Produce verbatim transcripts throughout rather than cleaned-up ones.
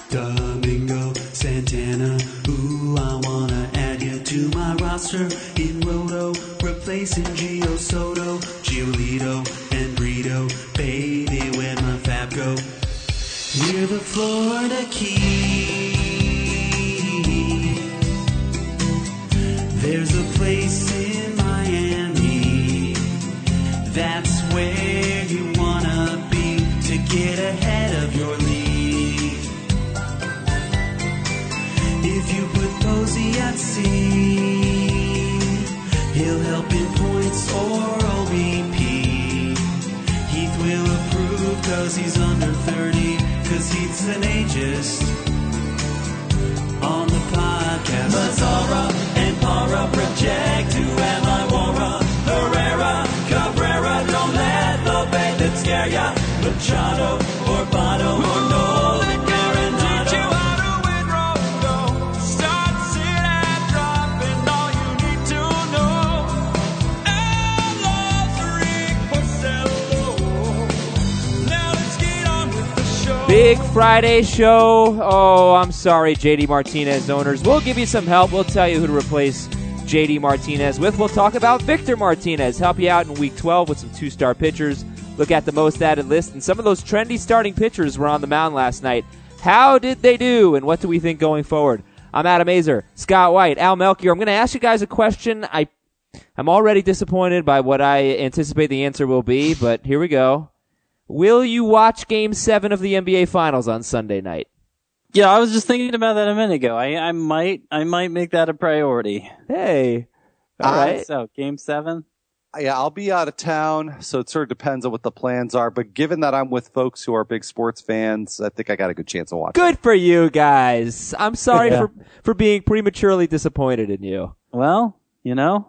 Domingo Santana, ooh, I wanna add you to my roster in Roto, replacing Gio Soto, Giolito, and Brito. Baby, where my fab go? Near the Florida Keys. There's a place in Miami. That's where you wanna be to get ahead of your league. If you put Posey at sea, he'll help in points or O B P. Heath will approve cause he's under thirty, cause Heath's an ageist on the podcast. Mazzara and Para project, who am I? Wara, Herrera, Cabrera, don't let the bait that scare ya. Machado or Bono or Nolan Arenado. Teach you how to win Roto. Start, sit, and drop, and all you need to know. Alonso Porcello. Now let's get on with the show. Big Friday show. Oh, I'm sorry, J D Martinez owners. We'll give you some help. We'll tell you who to replace J D Martinez with. We'll talk about Victor Martinez. Help you out in Week twelve with some two-star pitchers. Look at the most added list. And some of those trendy starting pitchers were on the mound last night. How did they do, and what do we think going forward? I'm Adam Azer, Scott White, Al Melchior. I'm going to ask you guys a question. I, I'm already disappointed by what I anticipate the answer will be, but here we go. Will you watch Game seven of the N B A Finals on Sunday night? Yeah, I was just thinking about that a minute ago. I, I might I might make that a priority. Hey. All Uh, right. So, Game seven? Yeah, I'll be out of town, so it sort of depends on what the plans are. But given that I'm with folks who are big sports fans, I think I got a good chance of watching. Good for you guys. I'm sorry Yeah. for, for being prematurely disappointed in you. Well, you know,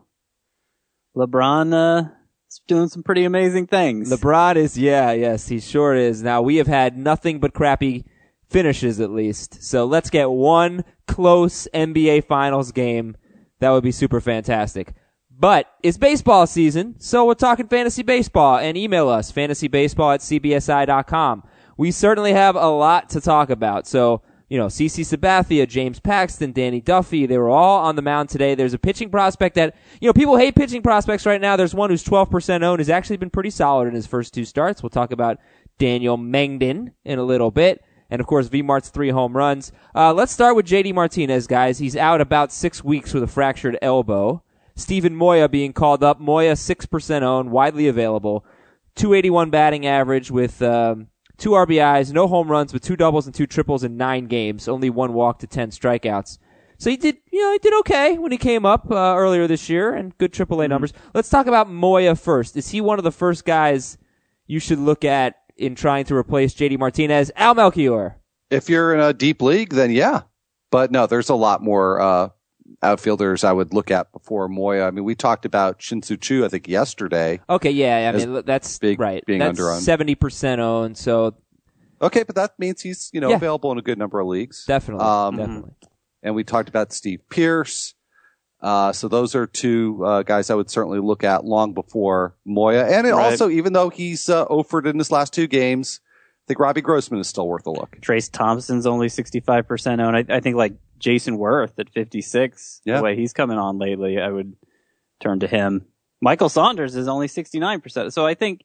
LeBron uh, is doing some pretty amazing things. LeBron is, yeah, yes, he sure is. Now, we have had nothing but crappy finishes at least. So let's get one close N B A Finals game. That would be super fantastic. But it's baseball season, so we're talking fantasy baseball. And email us, fantasybaseball at c b s i dot com. We certainly have a lot to talk about. So, you know, CeCe Sabathia, James Paxton, Danny Duffy, they were all on the mound today. There's a pitching prospect that, you know, people hate pitching prospects right now. There's one who's twelve percent owned, who's actually been pretty solid in his first two starts. We'll talk about Daniel Mengden in a little bit. And, of course, V-Mart's three home runs. Uh, let's start with J D Martinez, guys. He's out about six weeks with a fractured elbow. Stephen Moya being called up. Moya, six percent owned, widely available. two eighty-one batting average with um, two R B Is, no home runs, but two doubles and two triples in nine games. Only one walk to ten strikeouts. So he did, you know, he did okay when he came up uh, earlier this year, and good triple A mm-hmm. numbers. Let's talk about Moya first. Is he one of the first guys you should look at in trying to replace J D Martinez? Al Melchior. If you're in a deep league, then yeah. But no, there's a lot more uh outfielders I would look at before Moya. I mean, we talked about Shin-Soo Choo, I think, yesterday. Okay, yeah, I mean, that's big, right. Being that's underowned. seventy percent owned, so. Okay, but that means he's, you know, yeah. available in a good number of leagues. Definitely, um, definitely. And we talked about Steve Pearce. Uh, so those are two uh, guys I would certainly look at long before Moya. And it Right. also, even though he's uh, offered in his last two games, I think Robbie Grossman is still worth a look. Trace Thompson's only sixty-five percent owned. I, I think like Jason Worth at fifty-six, yeah. the way he's coming on lately, I would turn to him. Michael Saunders is only sixty-nine percent. So I think,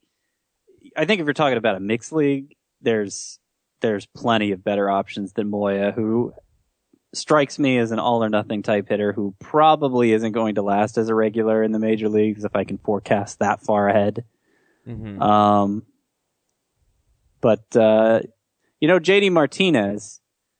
I think if you're talking about a mixed league, there's, there's plenty of better options than Moya, who strikes me as an all or nothing type hitter who probably isn't going to last as a regular in the major leagues if I can forecast that far ahead. Mm-hmm. Um, but, uh, you know, J D Martinez,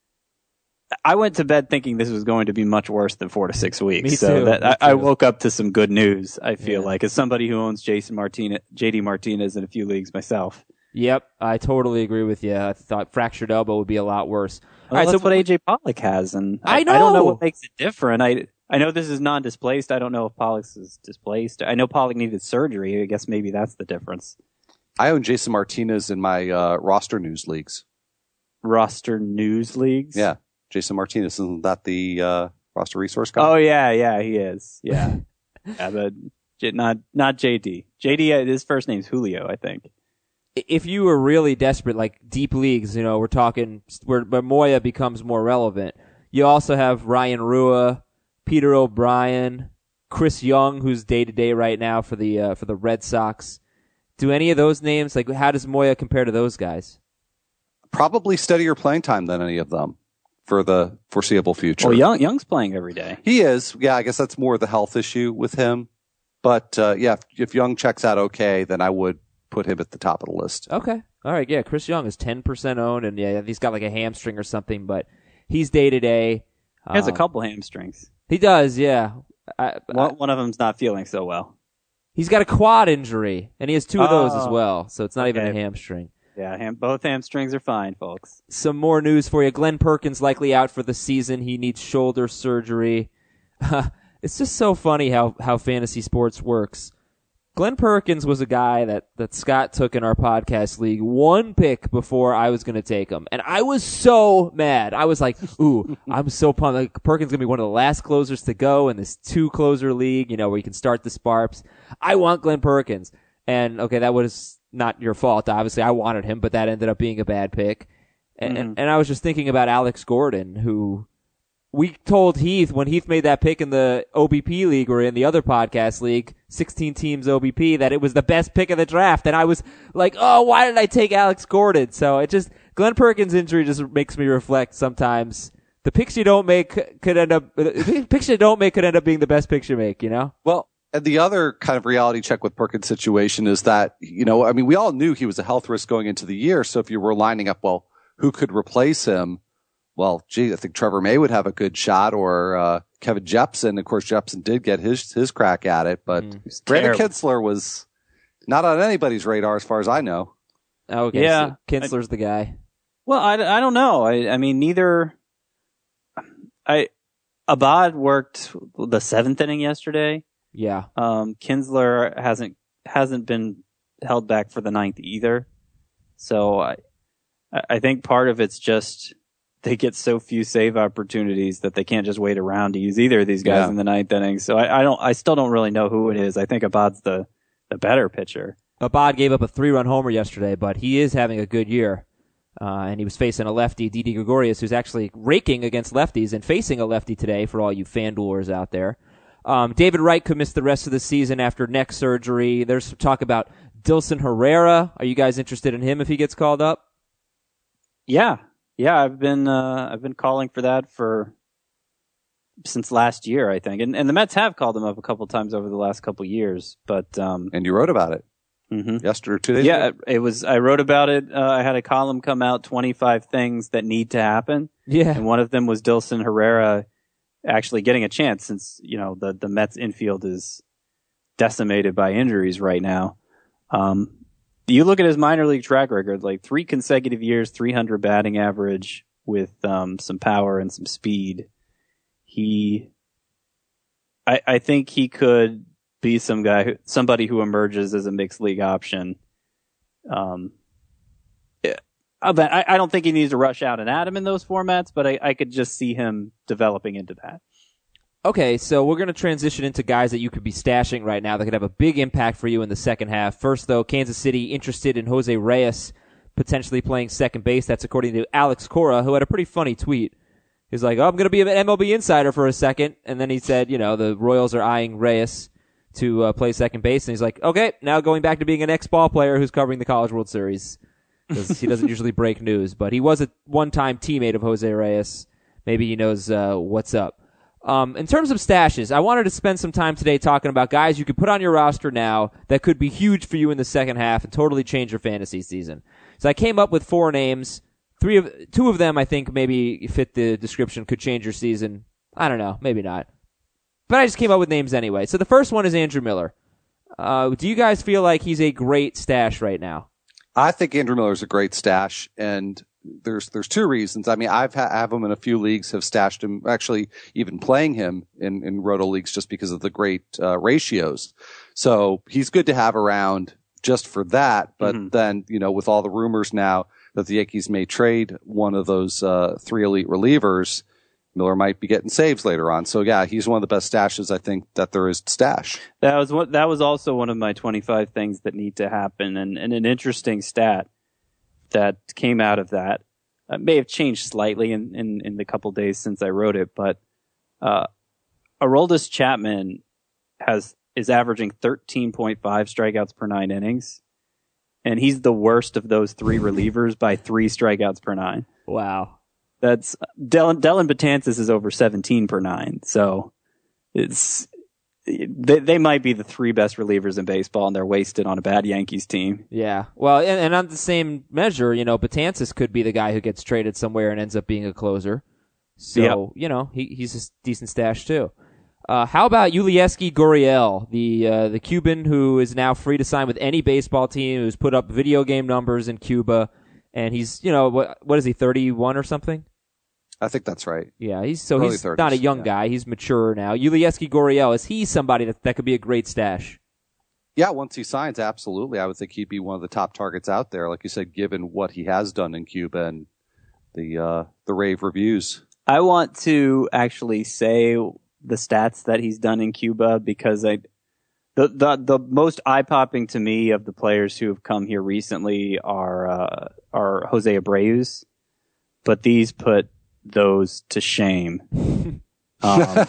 I went to bed thinking this was going to be much worse than four to six weeks. Me so too, that me I, I too. woke up to some good news, I feel Yeah. like, as somebody who owns Jason Martinez, J D Martinez in a few leagues myself. Yep, I totally agree with you. I thought fractured elbow would be a lot worse. Well, All right, that's so what A J Pollock has, and I, I know. I don't know what makes it different. I I know this is non-displaced. I don't know if Pollock's is displaced. I know Pollock needed surgery. I guess maybe that's the difference. I own Jason Martinez in my uh, roster news leagues. Roster news leagues? Yeah. Jason Martinez, isn't that the uh, roster resource guy? Oh, yeah, yeah, he is. Yeah. yeah but J- not not J D. J D, uh, his first name's Julio, I think. if you were really desperate, like deep leagues, you know, we're talking where, where Moya becomes more relevant. You also have Ryan Rua, Peter O'Brien, Chris Young, who's day to day right now for the uh, for the Red Sox. Do any of those names, like, how does Moya compare to those guys? Probably steadier playing time than any of them for the foreseeable future. Well, Young Young's playing every day. He is. Yeah, I guess that's more the health issue with him. But uh, yeah, if, if Young checks out okay, then I would put him at the top of the list. Okay. All right. Yeah, Chris Young is ten percent owned, and yeah, he's got like a hamstring or something, but he's day to day. He has a couple hamstrings. He does, yeah. I, one, I, one of them's not feeling so well. He's got a quad injury, and he has two of those as Oh, well, so it's not even a okay. hamstring. Yeah, ham- both hamstrings are fine, folks. Some more news for you. Glenn Perkins likely out for the season. He needs shoulder surgery. It's just so funny how, how fantasy sports works. Glenn Perkins was a guy that, that Scott took in our podcast league one pick before I was going to take him. And I was so mad. I was like, ooh, I'm so pumped. Like, Perkins is going to be one of the last closers to go in this two-closer league, you know, where you can start the Sparps. I want Glenn Perkins. And, okay, that was not your fault. Obviously, I wanted him, but that ended up being a bad pick. And, Mm-hmm. and, and I was just thinking about Alex Gordon, who we told Heath when Heath made that pick in the O B P league or in the other podcast league, sixteen teams O B P, that it was the best pick of the draft. And I was like, oh, why did I take Alex Gordon? So it just, Glenn Perkins' injury just makes me reflect sometimes. The picks you don't make could end up, the picks you don't make could end up being the best picks you make, you know? Well, and the other kind of reality check with Perkins' situation is that, you know, I mean, we all knew he was a health risk going into the year. So if you were lining up, well, who could replace him? Well, gee, I think Trevor May would have a good shot, or uh, Kevin Jepson. Of course, Jepson did get his his crack at it, but Mm. Brandon terrible. Kinsler was not on anybody's radar as far as I know. Okay, Yeah. so Kinsler's the guy. Well, I, I don't know. I, I mean, neither. I Abad worked the seventh inning yesterday. Yeah. Um, Kinsler hasn't hasn't been held back for the ninth either. So I I think part of it's just they get so few save opportunities that they can't just wait around to use either of these guys Yeah. in the ninth inning. So I, I don't I still don't really know who it is. I think Abad's the the better pitcher. Abad gave up a three-run homer yesterday, but he is having a good year. Uh, and he was facing a lefty, Didi Gregorius, who's actually raking against lefties and facing a lefty today for all you FanDuelers out there. Um, David Wright could miss the rest of the season after neck surgery. There's some talk about Dilson Herrera. Are you guys interested in him if he gets called up? Yeah. Yeah, I've been uh, I've been calling for that for since last year, I think. And and the Mets have called him up a couple times over the last couple years, but um And you wrote about it mhm. yesterday or two days Yeah, ago. it was. I wrote about it. Uh, I had a column come out, twenty-five things that need to happen, Yeah. and one of them was Dilson Herrera actually getting a chance, since you know the the Mets infield is decimated by injuries right now. Um, you look at his minor league track record, like three consecutive years, three hundred batting average with um, some power and some speed. He, I, I think he could be some guy, who, somebody who emerges as a mixed league option. Um, yeah, but I, I don't think he needs to rush out and at him in those formats, but I, I could just see him developing into that. Okay, so we're going to transition into guys that you could be stashing right now that could have a big impact for you in the second half. First, though, Kansas City interested in Jose Reyes potentially playing second base. That's according to Alex Cora, who had a pretty funny tweet. He's like, oh, I'm going to be an M L B insider for a second. And then he said, you know, the Royals are eyeing Reyes to uh, play second base. And he's like, okay, now going back to being an ex-ball player who's covering the College World Series. Because he doesn't usually break news. But he was a one-time teammate of Jose Reyes. Maybe he knows uh, what's up. Um, in terms of stashes, I wanted to spend some time today talking about guys you could put on your roster now that could be huge for you in the second half and totally change your fantasy season. So I came up with four names. Three of, two of them I think maybe fit the description, could change your season. I don't know, maybe not. But I just came up with names anyway. So the first one is Andrew Miller. Uh, do you guys feel like he's a great stash right now? I think Andrew Miller is a great stash, and there's there's two reasons. I mean, I've ha- have him in a few leagues, have stashed him, actually even playing him in, in roto leagues just because of the great uh, ratios. So he's good to have around just for that. But Mhm. then, you know, with all the rumors now that the Yankees may trade one of those uh, three elite relievers, Miller might be getting saves later on. So yeah, he's one of the best stashes I think that there is to stash. That was what that was also one of my twenty-five things that need to happen, and, and an interesting stat that came out of that. It may have changed slightly in, in, in the couple days since I wrote it, but uh, Aroldis Chapman has is averaging thirteen point five strikeouts per nine innings, and he's the worst of those three relievers by three strikeouts per nine. Wow. That's Dellin, Dellin Betances is over seventeen per nine, so it's they, they might be the three best relievers in baseball, and they're wasted on a bad Yankees team. Yeah. Well, and, and on the same measure, you know, Betances could be the guy who gets traded somewhere and ends up being a closer. So, Yep. you know, he, he's a decent stash too. Uh, how about Yulieski Gurriel, the uh, the Cuban who is now free to sign with any baseball team, who's put up video game numbers in Cuba, and he's, you know, what what is he, thirty-one or something? I think that's right. Yeah, he's so Early he's thirties, not a young yeah. guy. He's mature now. Yulieski Gurriel, is he somebody that, that could be a great stash? Yeah, once he signs, absolutely. I would think he'd be one of the top targets out there, like you said, given what he has done in Cuba and the uh, the rave reviews. I want to actually say the stats that he's done in Cuba because I the the, the most eye popping to me of the players who have come here recently are uh, are Jose Abreu's, but these put those to shame. Um,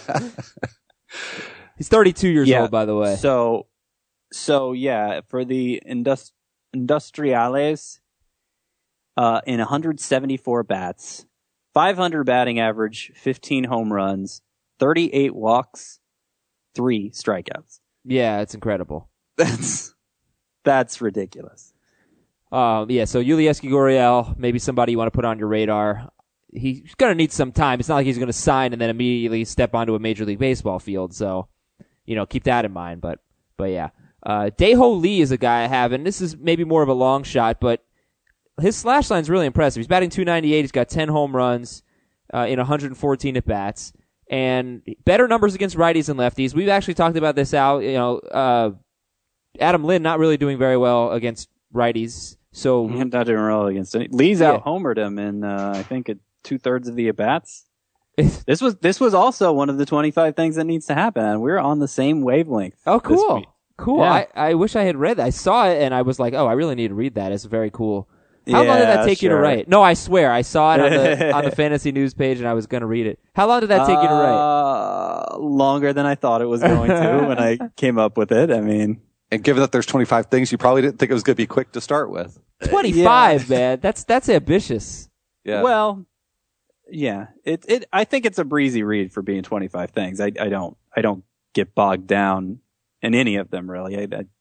He's thirty-two years yeah, old, by the way. So, so yeah, for the indus- Industriales, uh, in one hundred seventy-four bats, five hundred batting average, fifteen home runs, thirty-eight walks, three strikeouts. Yeah, it's incredible. That's that's ridiculous. Um, yeah, so Yulieski Gurriel, maybe somebody you want to put on your radar. He's going to need some time. It's not like he's going to sign and then immediately step onto a Major League Baseball field. So, you know, keep that in mind. But, but yeah. Uh, Dae-Ho Lee is a guy I have, and this is maybe more of a long shot, but his slash line's really impressive. He's batting two ninety-eight. He's got ten home runs uh, in one hundred fourteen at-bats. And better numbers against righties and lefties. We've actually talked about this out. You know, uh, Adam Lynn not really doing very well against righties. So I'm not doing well against any. Lee's Yeah. out homered him in uh, I think at two thirds of the at bats. This was this was also one of the twenty-five things that needs to happen, and we're on the same wavelength. Oh, this cool. week. Cool. Yeah. I, I wish I had read that. I saw it and I was like, oh, I really need to read that. It's very cool. How long did that Yeah, take you to sure. write? No, I swear. I saw it on the on the fantasy news page and I was going to read it. How long did that take you to write? Uh, longer than I thought it was going to when I came up with it. I mean, And given that there's twenty-five things, you probably didn't think it was going to be quick to start with. twenty-five, man. That's that's ambitious. Yeah. well, yeah. It it I think it's a breezy read for being twenty-five things. I I don't I don't get bogged down in any of them really. I I,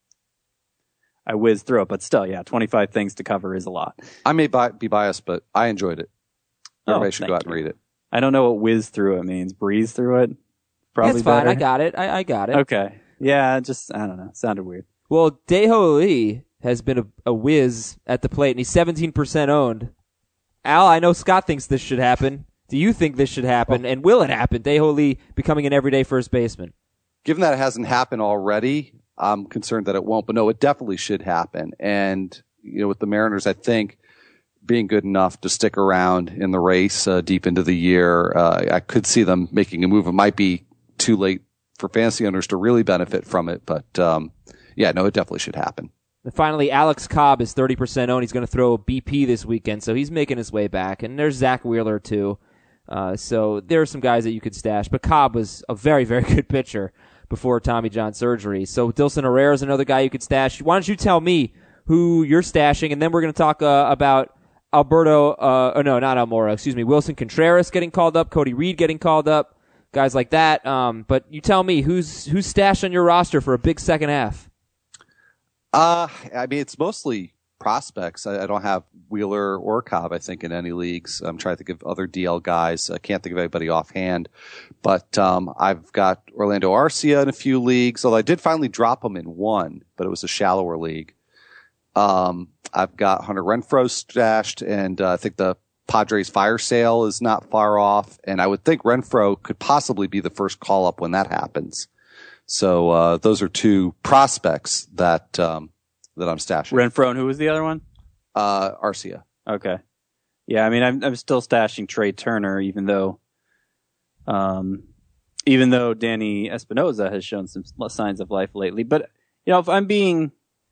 I whiz through it, but still, yeah, twenty-five things to cover is a lot. I may bi- be biased, but I enjoyed it. Oh, Everybody should thank go out and you. read it. I don't know what whiz through it means. Breeze through it? Probably That's fine. better. I got it. I, I got it. Okay. Yeah, just, I don't know. Sounded weird. Well, Dae-Ho Lee has been a, a whiz at the plate, and he's seventeen percent owned. Al, I know Scott thinks this should happen. Do you think this should happen? And will it happen? Dae-Ho Lee becoming an everyday first baseman. Given that it hasn't happened already, I'm concerned that it won't. But no, it definitely should happen. And, you know, with the Mariners, I think being good enough to stick around in the race uh, deep into the year, uh, I could see them making a move. It might be too late for fantasy owners to really benefit from it. But, um, yeah, no, it definitely should happen. And finally, Alex Cobb is thirty percent owned. He's going to throw a B P this weekend, so he's making his way back. And there's Zach Wheeler, too. Uh, so there are some guys that you could stash. But Cobb was a very, very good pitcher before Tommy John surgery. So Dilson Herrera is another guy you could stash. Why don't you tell me who you're stashing, and then we're going to talk uh, about Alberto, uh, or no, not Almora, excuse me, Wilson Contreras getting called up, Cody Reed getting called up, guys like that. Um, but you tell me, who's who's stashed on your roster for a big second half? Uh, I mean, it's mostly prospects. I, I don't have Wheeler or Cobb, I think, in any leagues. I'm trying to think of other D L guys. I can't think of anybody offhand. But um, I've got Orlando Arcia in a few leagues, although I did finally drop him in one, but it was a shallower league. Um, I've got Hunter Renfroe stashed, and uh, I think the Padres fire sale is not far off. And I would think Renfroe could possibly be the first call up when that happens. So uh, those are two prospects that um, that I'm stashing. Renfroe, and who was the other one? Uh, Arcia. Okay. Yeah, I mean, I'm I'm still stashing Trey Turner, even though Um, even though Danny Espinosa has shown some signs of life lately. But, you know, if I'm being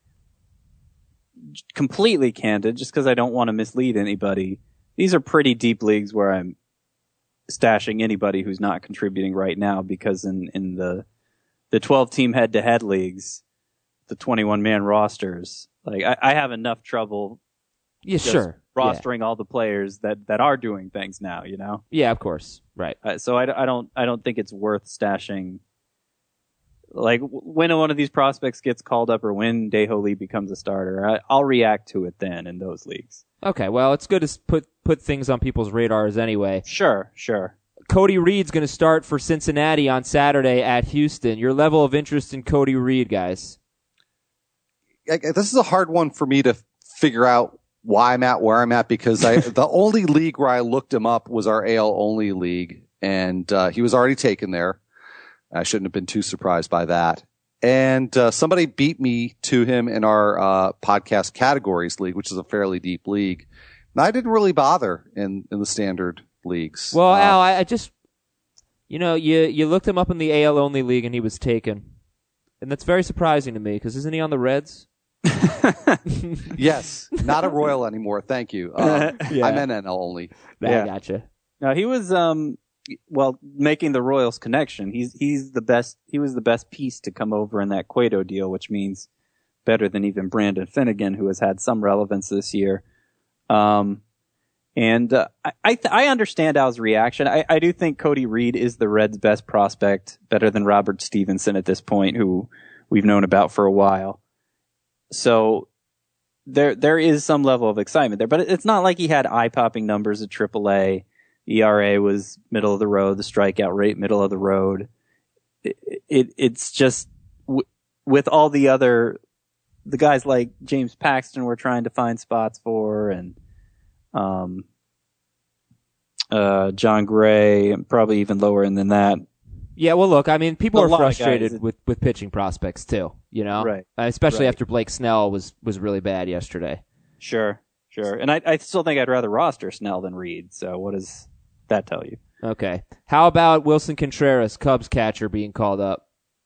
completely candid, just because I don't want to mislead anybody, these are pretty deep leagues where I'm stashing anybody who's not contributing right now, because in, in the the twelve team head to head leagues, the twenty-one man rosters, like I, I have enough trouble Yeah, just sure. rostering yeah. all the players that, that are doing things now, you know? Yeah, of course. Right. Uh, so I, I don't I don't think it's worth stashing. Like when one of these prospects gets called up or when Daeho Lee becomes a starter, I, I'll react to it then in those leagues. Okay, well, it's good to put put things on people's radars anyway. Sure, sure. Cody Reed's going to start for Cincinnati on Saturday at Houston. Your level of interest in Cody Reed, guys? This is a hard one for me to figure out why I'm at where I'm at, because I, the only league where I looked him up was our A L only league, and uh, he was already taken there. I shouldn't have been too surprised by that. And uh, somebody beat me to him in our uh, podcast categories league, which is a fairly deep league. And I didn't really bother in, in the standard leagues. Well, uh, Al, I, I just, you know, you you looked him up in the A L only league and he was taken, and that's very surprising to me because isn't he on the Reds? Yes, not a Royal anymore. Thank you. Uh, Yeah. I'm N L only. Yeah, Yeah. I gotcha. No, he was um well making the Royals connection. He's he's the best. He was the best piece to come over in that Cueto deal, which means better than even Brandon Finnegan, who has had some relevance this year. Um, and uh, I I, th- I understand Al's reaction. I, I do think Cody Reed is the Reds' best prospect, better than Robert Stevenson at this point, who we've known about for a while. So there there is some level of excitement there, but it's not like he had eye-popping numbers at triple A. E R A was middle of the road, the strikeout rate middle of the road. It, it it's just w- with all the other the guys like James Paxton we're trying to find spots for, and um uh John Gray, probably even lower than that. Yeah, well, look, I mean, people A are lot of frustrated guys- with, with pitching prospects too. You know, Right. Uh, especially Right. after Blake Snell was was really bad yesterday. Sure, sure. And I I still think I'd rather roster Snell than Reed. So what does that tell you? Okay, how about Wilson Contreras, Cubs catcher, being called up?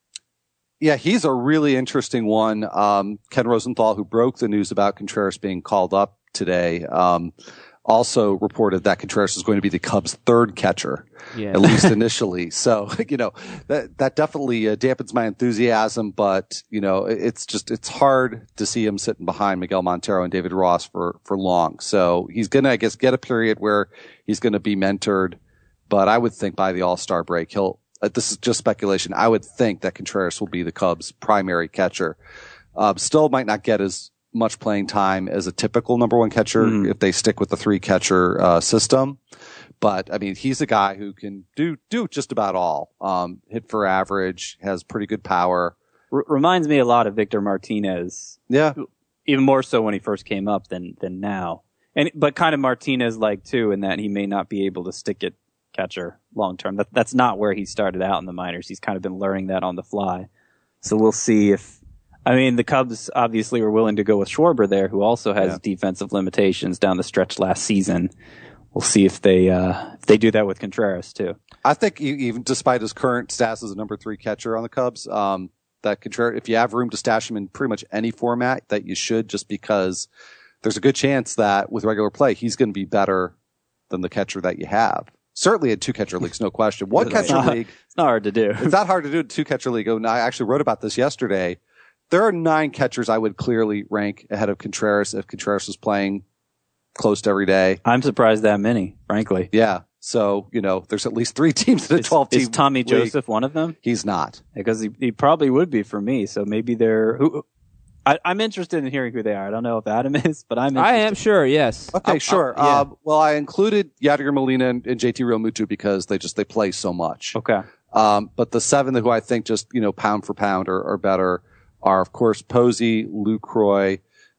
Yeah, he's a really interesting one. Um, Ken Rosenthal, who broke the news about Contreras being called up today, um, also reported that Contreras is going to be the Cubs' third catcher, Yeah. at least initially. So, you know, that, that definitely uh, dampens my enthusiasm, but, you know, it's just, it's hard to see him sitting behind Miguel Montero and David Ross for, for long. So he's going to, I guess, get a period where he's going to be mentored, but I would think by the All-Star break, he'll, uh, this is just speculation. I would think that Contreras will be the Cubs' primary catcher. Uh, still might not get as much playing time as a typical number one catcher Mm. if they stick with the three catcher uh, system. But I mean, he's a guy who can do do just about all. Um, hit for average, has pretty good power. R- reminds me a lot of Victor Martinez, Yeah, even more so when he first came up than than now. And but kind of Martinez like too, in that he may not be able to stick at catcher long term. That that's not where he started out in the minors. He's kind of been learning that on the fly. So we'll see if. I mean, the Cubs obviously were willing to go with Schwarber there, who also has Yeah. defensive limitations down the stretch last season. We'll see if they uh, if they do that with Contreras too. I think e- even despite his current status as a number three catcher on the Cubs, um, that Contreras, if you have room to stash him in pretty much any format, that you should, just because there's a good chance that with regular play, he's going to be better than the catcher that you have. Certainly in two catcher leagues, no question. One It's catcher not- league, It's not hard to do. it's not hard to do in two catcher league. And I actually wrote about this yesterday. There are nine catchers I would clearly rank ahead of Contreras if Contreras was playing close to every day. I'm surprised that many, frankly. Yeah. So, you know, there's at least three teams in a Is, twelve team is Tommy league. Joseph one of them? He's not. Because he, he probably would be for me. So maybe they're who. I, I'm interested in hearing who they are. I don't know if Adam is, but I'm interested. I am sure. Yes. Okay, I'll- sure. I'll- yeah. Uh, well, I included Yadier Molina and, and J T Realmuto because they just, they play so much. Okay. Um, but the seven who I think just, you know, pound for pound are, are better are, of course, Posey, Lucroy,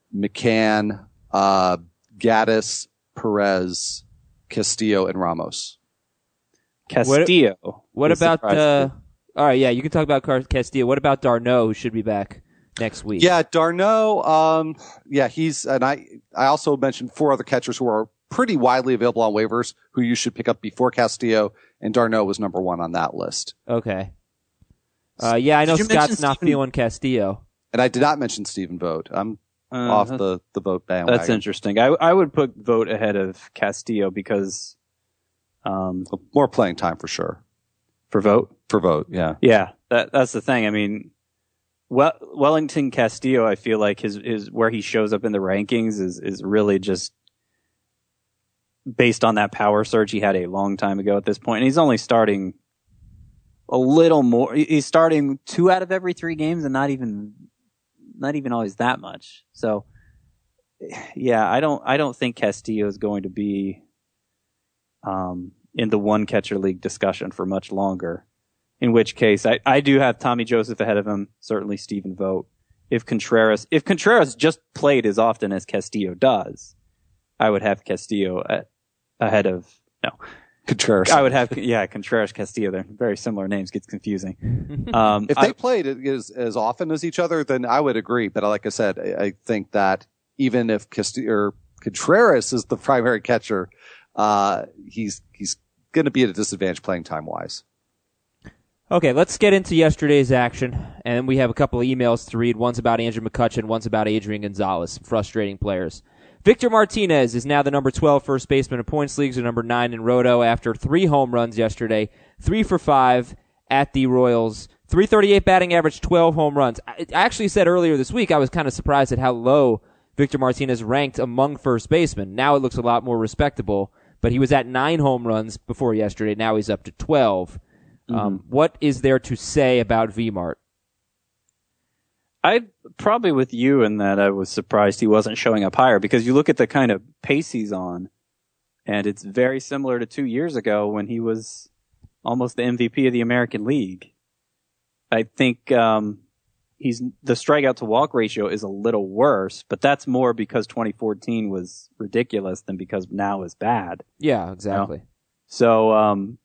McCann, uh, Gaddis, Perez, Castillo, and Ramos. Castillo. What is about? surprising. Uh, all right, yeah, you can talk about Car- Castillo. What about Darno, who should be back next week. Yeah, Darno. Um, yeah, he's and I. I also mentioned four other catchers who are pretty widely available on waivers who you should pick up before Castillo, and Darno was number one on that list. Okay. Uh, yeah, I know Did you Scott's mention not Stephen- feeling Castillo. And I did not mention Stephen Vogt. I'm Uh, off the the Vogt bandwagon. That's interesting. I I would put Vogt ahead of Castillo because um More playing time for sure for Vogt. for Vogt. Yeah. Yeah, that that's the thing. I mean, well, Wellington Castillo, I feel like his his where he shows up in the rankings is is really just based on that power surge he had a long time ago at this point. And he's only starting a little more. He's starting two out of every three games, and not even not even always that much. So, yeah, I don't I don't think Castillo is going to be um, in the one catcher league discussion for much longer. In which case, I, I do have Tommy Joseph ahead of him. Certainly Stephen Vogt. If Contreras if Contreras just played as often as Castillo does, I would have Castillo at, ahead of no. Contreras. I would have yeah Contreras Castillo. They're very similar names. Gets confusing. Um, If I- they played it as, as often as each other, then I would agree. But like I said, I, I think that even if Castillo, or Contreras is the primary catcher, uh, he's he's going to be at a disadvantage playing time wise. Okay, let's get into yesterday's action. And we have a couple of emails to read. One's about Andrew McCutchen, one's about Adrian Gonzalez, frustrating players. Victor Martinez is now the number twelve first baseman in points leagues, or number nine in Roto, after three home runs yesterday, three for five at the Royals, three thirty-eight batting average, twelve home runs. I actually said earlier this week I was kind of surprised at how low Victor Martinez ranked among first basemen. Now it looks a lot more respectable, but he was at nine home runs before yesterday. Now he's up to twelve. Mm-hmm. Um, what is there to say about V-Mart? I probably with you in that I was surprised he wasn't showing up higher, because you look at the kind of pace he's on, and it's very similar to two years ago when he was almost the M V P of the American League. I think um, he's the strikeout to walk ratio is a little worse, but that's more because twenty fourteen was ridiculous than because now is bad. Yeah, exactly. You know? So um,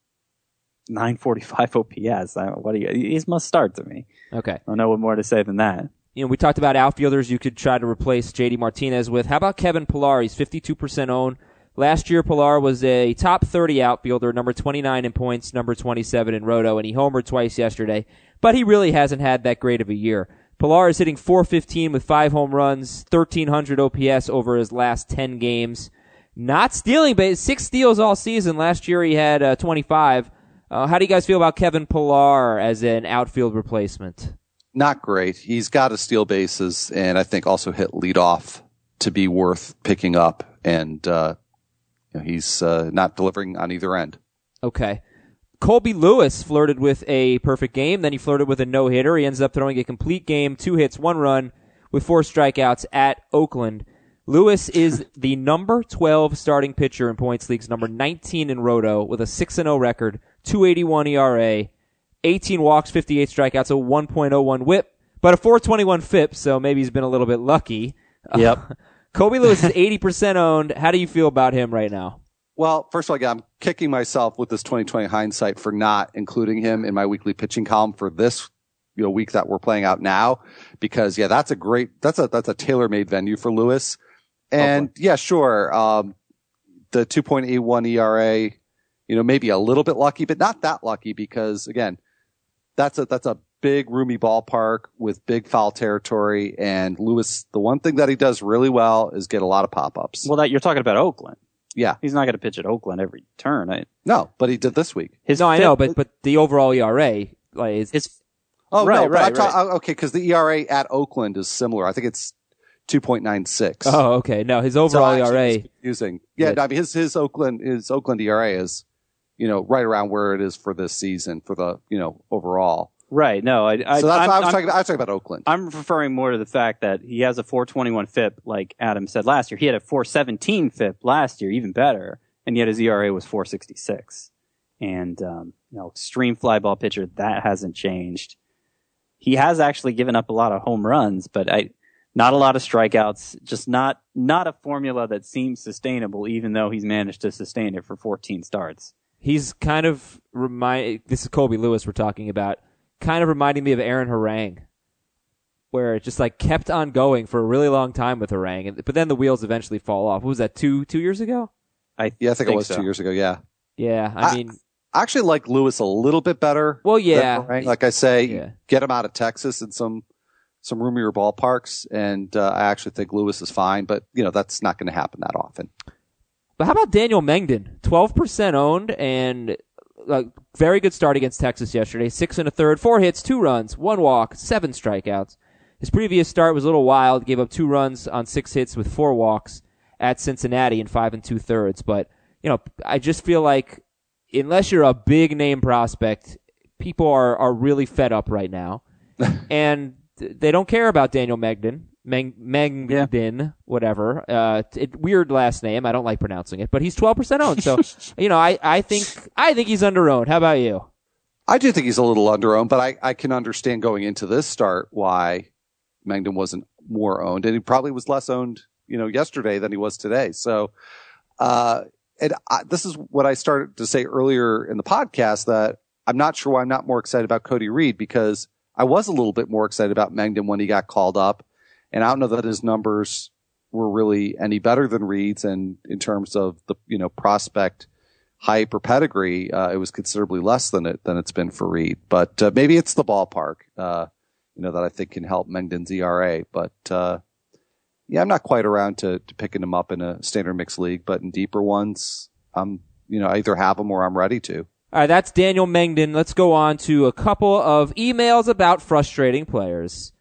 nine forty-five O P S. I, what do you? He's must start to me. Okay. I don't know what more to say than that. You know, we talked about outfielders you could try to replace J D Martinez with. How about Kevin Pillar? He's fifty-two percent owned. Last year, Pillar was a top thirty outfielder, number twenty-nine in points, number twenty-seven in Roto, and he homered twice yesterday. But he really hasn't had that great of a year. Pillar is hitting four fifteen with five home runs, thirteen hundred O P S over his last ten games. Not stealing, but six steals all season. Last year he had uh, twenty-five. Uh, how do you guys feel about Kevin Pillar as an outfield replacement? Not great. He's got to steal bases and I think also hit leadoff to be worth picking up. And, uh, you know, he's, uh, not delivering on either end. Okay. Colby Lewis flirted with a perfect game. Then he flirted with a no-hitter. He ends up throwing a complete game, two hits, one run with four strikeouts at Oakland. Lewis is the number twelve starting pitcher in points leagues, number nineteen in Roto, with a six and oh record, two eighty-one E R A, eighteen walks, fifty-eight strikeouts, a one point oh one whip, but a four twenty-one F I P, so maybe he's been a little bit lucky. Yep. Uh, Colby Lewis is eighty percent owned. How do you feel about him right now? Well, first of all, again, I'm kicking myself with this twenty twenty hindsight for not including him in my weekly pitching column for this, you know, week that we're playing out now, because yeah, that's a great, that's a, that's a tailor-made venue for Lewis. And Hopefully. yeah, sure. Um, the two point eight one E R A, you know, maybe a little bit lucky, but not that lucky because again, that's a, that's a big roomy ballpark with big foul territory. And Lewis, the one thing that he does really well is get a lot of pop-ups. Well, that you're talking about Oakland. Yeah. He's not going to pitch at Oakland every turn. I, No, but he did this week. his No, I fifth- know, but but the overall E R A, like, is, his Oh, Right, no, but right, I'm ta- right. oh, okay, because the E R A at Oakland is similar. I think it's two point nine six. oh, okay. No, his So overall E actually R it's A. confusing. Yeah, Yeah. no, I mean, his his Oakland his Oakland E R A is, you know, right around where it is for this season for the you know overall. right. No, I, I, So that's I'm, why I was I'm- talking about. I was talking about Oakland. I'm referring more to the fact that he has a four twenty-one F I P, like Adam said last year. He had a four seventeen F I P last year, even better, and yet his E R A was four sixty-six. And um, you know, extreme fly ball pitcher, that hasn't changed. He has actually given up a lot of home runs, but I, not a lot of strikeouts. Just not not a formula that seems sustainable, even though he's managed to sustain it for fourteen starts. He's kind of remind. This is Colby Lewis we're talking about. Kind of reminding me of Aaron Harang. where it just like kept on going for a really long time with Harang, and, but then the wheels eventually fall off. What was that, two two years ago? I Yeah, I think, it was so. two years ago. Yeah. Yeah, I, I- mean, I actually like Lewis a little bit better. well, yeah. than Harang. Like I say, Yeah. get him out of Texas in some some roomier ballparks, and uh, I actually think Lewis is fine. But you know that's not going to happen that often. But how about Daniel Mengden? twelve percent owned and uh, very good start against Texas yesterday. Six and a third, four hits, two runs, one walk, seven strikeouts. His previous start was a little wild, gave up two runs on six hits with four walks at Cincinnati in five and two thirds. But, you know, I just feel like unless you're a big name prospect, people are, are really fed up right now. And they don't care about Daniel Mengden. Meng, Mengden, yeah. whatever. Uh, it, weird last name. I don't like pronouncing it, but he's twelve percent owned. So, you know, I, I think, I think he's under owned. How about you? I do think he's a little under owned, but I, I can understand going into this start why Mengden wasn't more owned, and he probably was less owned, you know, yesterday than he was today. So, uh, and I, this is what I started to say earlier in the podcast, that I'm not sure why I'm not more excited about Cody Reed, because I was a little bit more excited about Mengden when he got called up. And I don't know that his numbers were really any better than Reed's. And in terms of the, you know, prospect hype or pedigree, uh, it was considerably less than it, than it's been for Reed. But, uh, maybe it's the ballpark, uh, you know, that I think can help Mengden's E R A. But, uh, yeah, I'm not quite around to, to picking him up in a standard mixed league, but in deeper ones, I'm, you know, I either have him or I'm ready to. All right, that's Daniel Mengden. Let's go on to a couple of emails about frustrating players.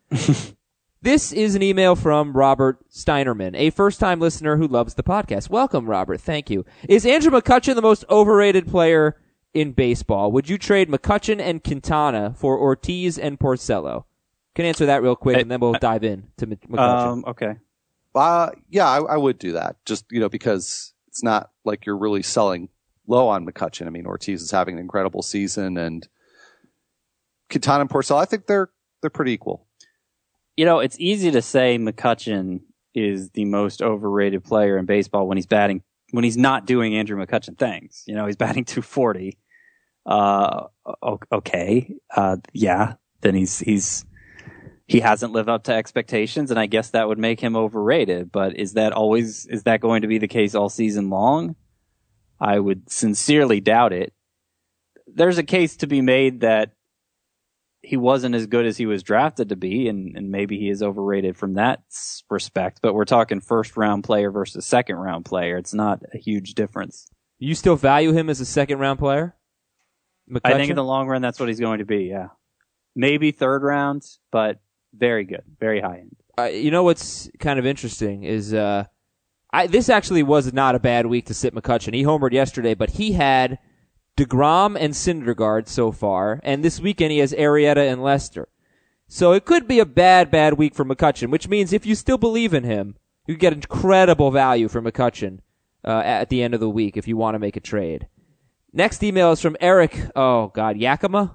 This is an email from Robert Steinerman, a first-time listener who loves the podcast. Welcome, Robert. Thank you. Is Andrew McCutchen the most overrated player in baseball? Would you trade McCutchen and Quintana for Ortiz and Porcello? Can answer that real quick, and then we'll dive in to McCutchen. Um, okay. Uh, yeah, I, I would do that. Just, you know, because it's not like you're really selling low on McCutchen. I mean, Ortiz is having an incredible season, and Quintana and Porcello, I think they're they're pretty equal. You know, it's easy to say McCutchen is the most overrated player in baseball when he's batting, when he's not doing Andrew McCutchen things. You know, he's batting two forty. Uh, okay. Uh, yeah. Then he's, he's, he hasn't lived up to expectations, and I guess that would make him overrated. But is that always, is that going to be the case all season long? I would sincerely doubt it. There's a case to be made that he wasn't as good as he was drafted to be, and, and maybe he is overrated from that respect. But we're talking first round player versus second round player. It's not a huge difference. You still value him as a second round player? McCutchen? I think in the long run, that's what he's going to be. Yeah, maybe third round, but very good, very high end. Uh, you know what's kind of interesting is uh, I this actually was not a bad week to sit McCutchen. He homered yesterday, but he had DeGrom and Syndergaard so far, and this weekend he has Arrieta and Lester. So it could be a bad, bad week for McCutchen, which means if you still believe in him, you get incredible value for McCutchen uh, at the end of the week if you want to make a trade. Next email is from Eric, oh God, Yakima?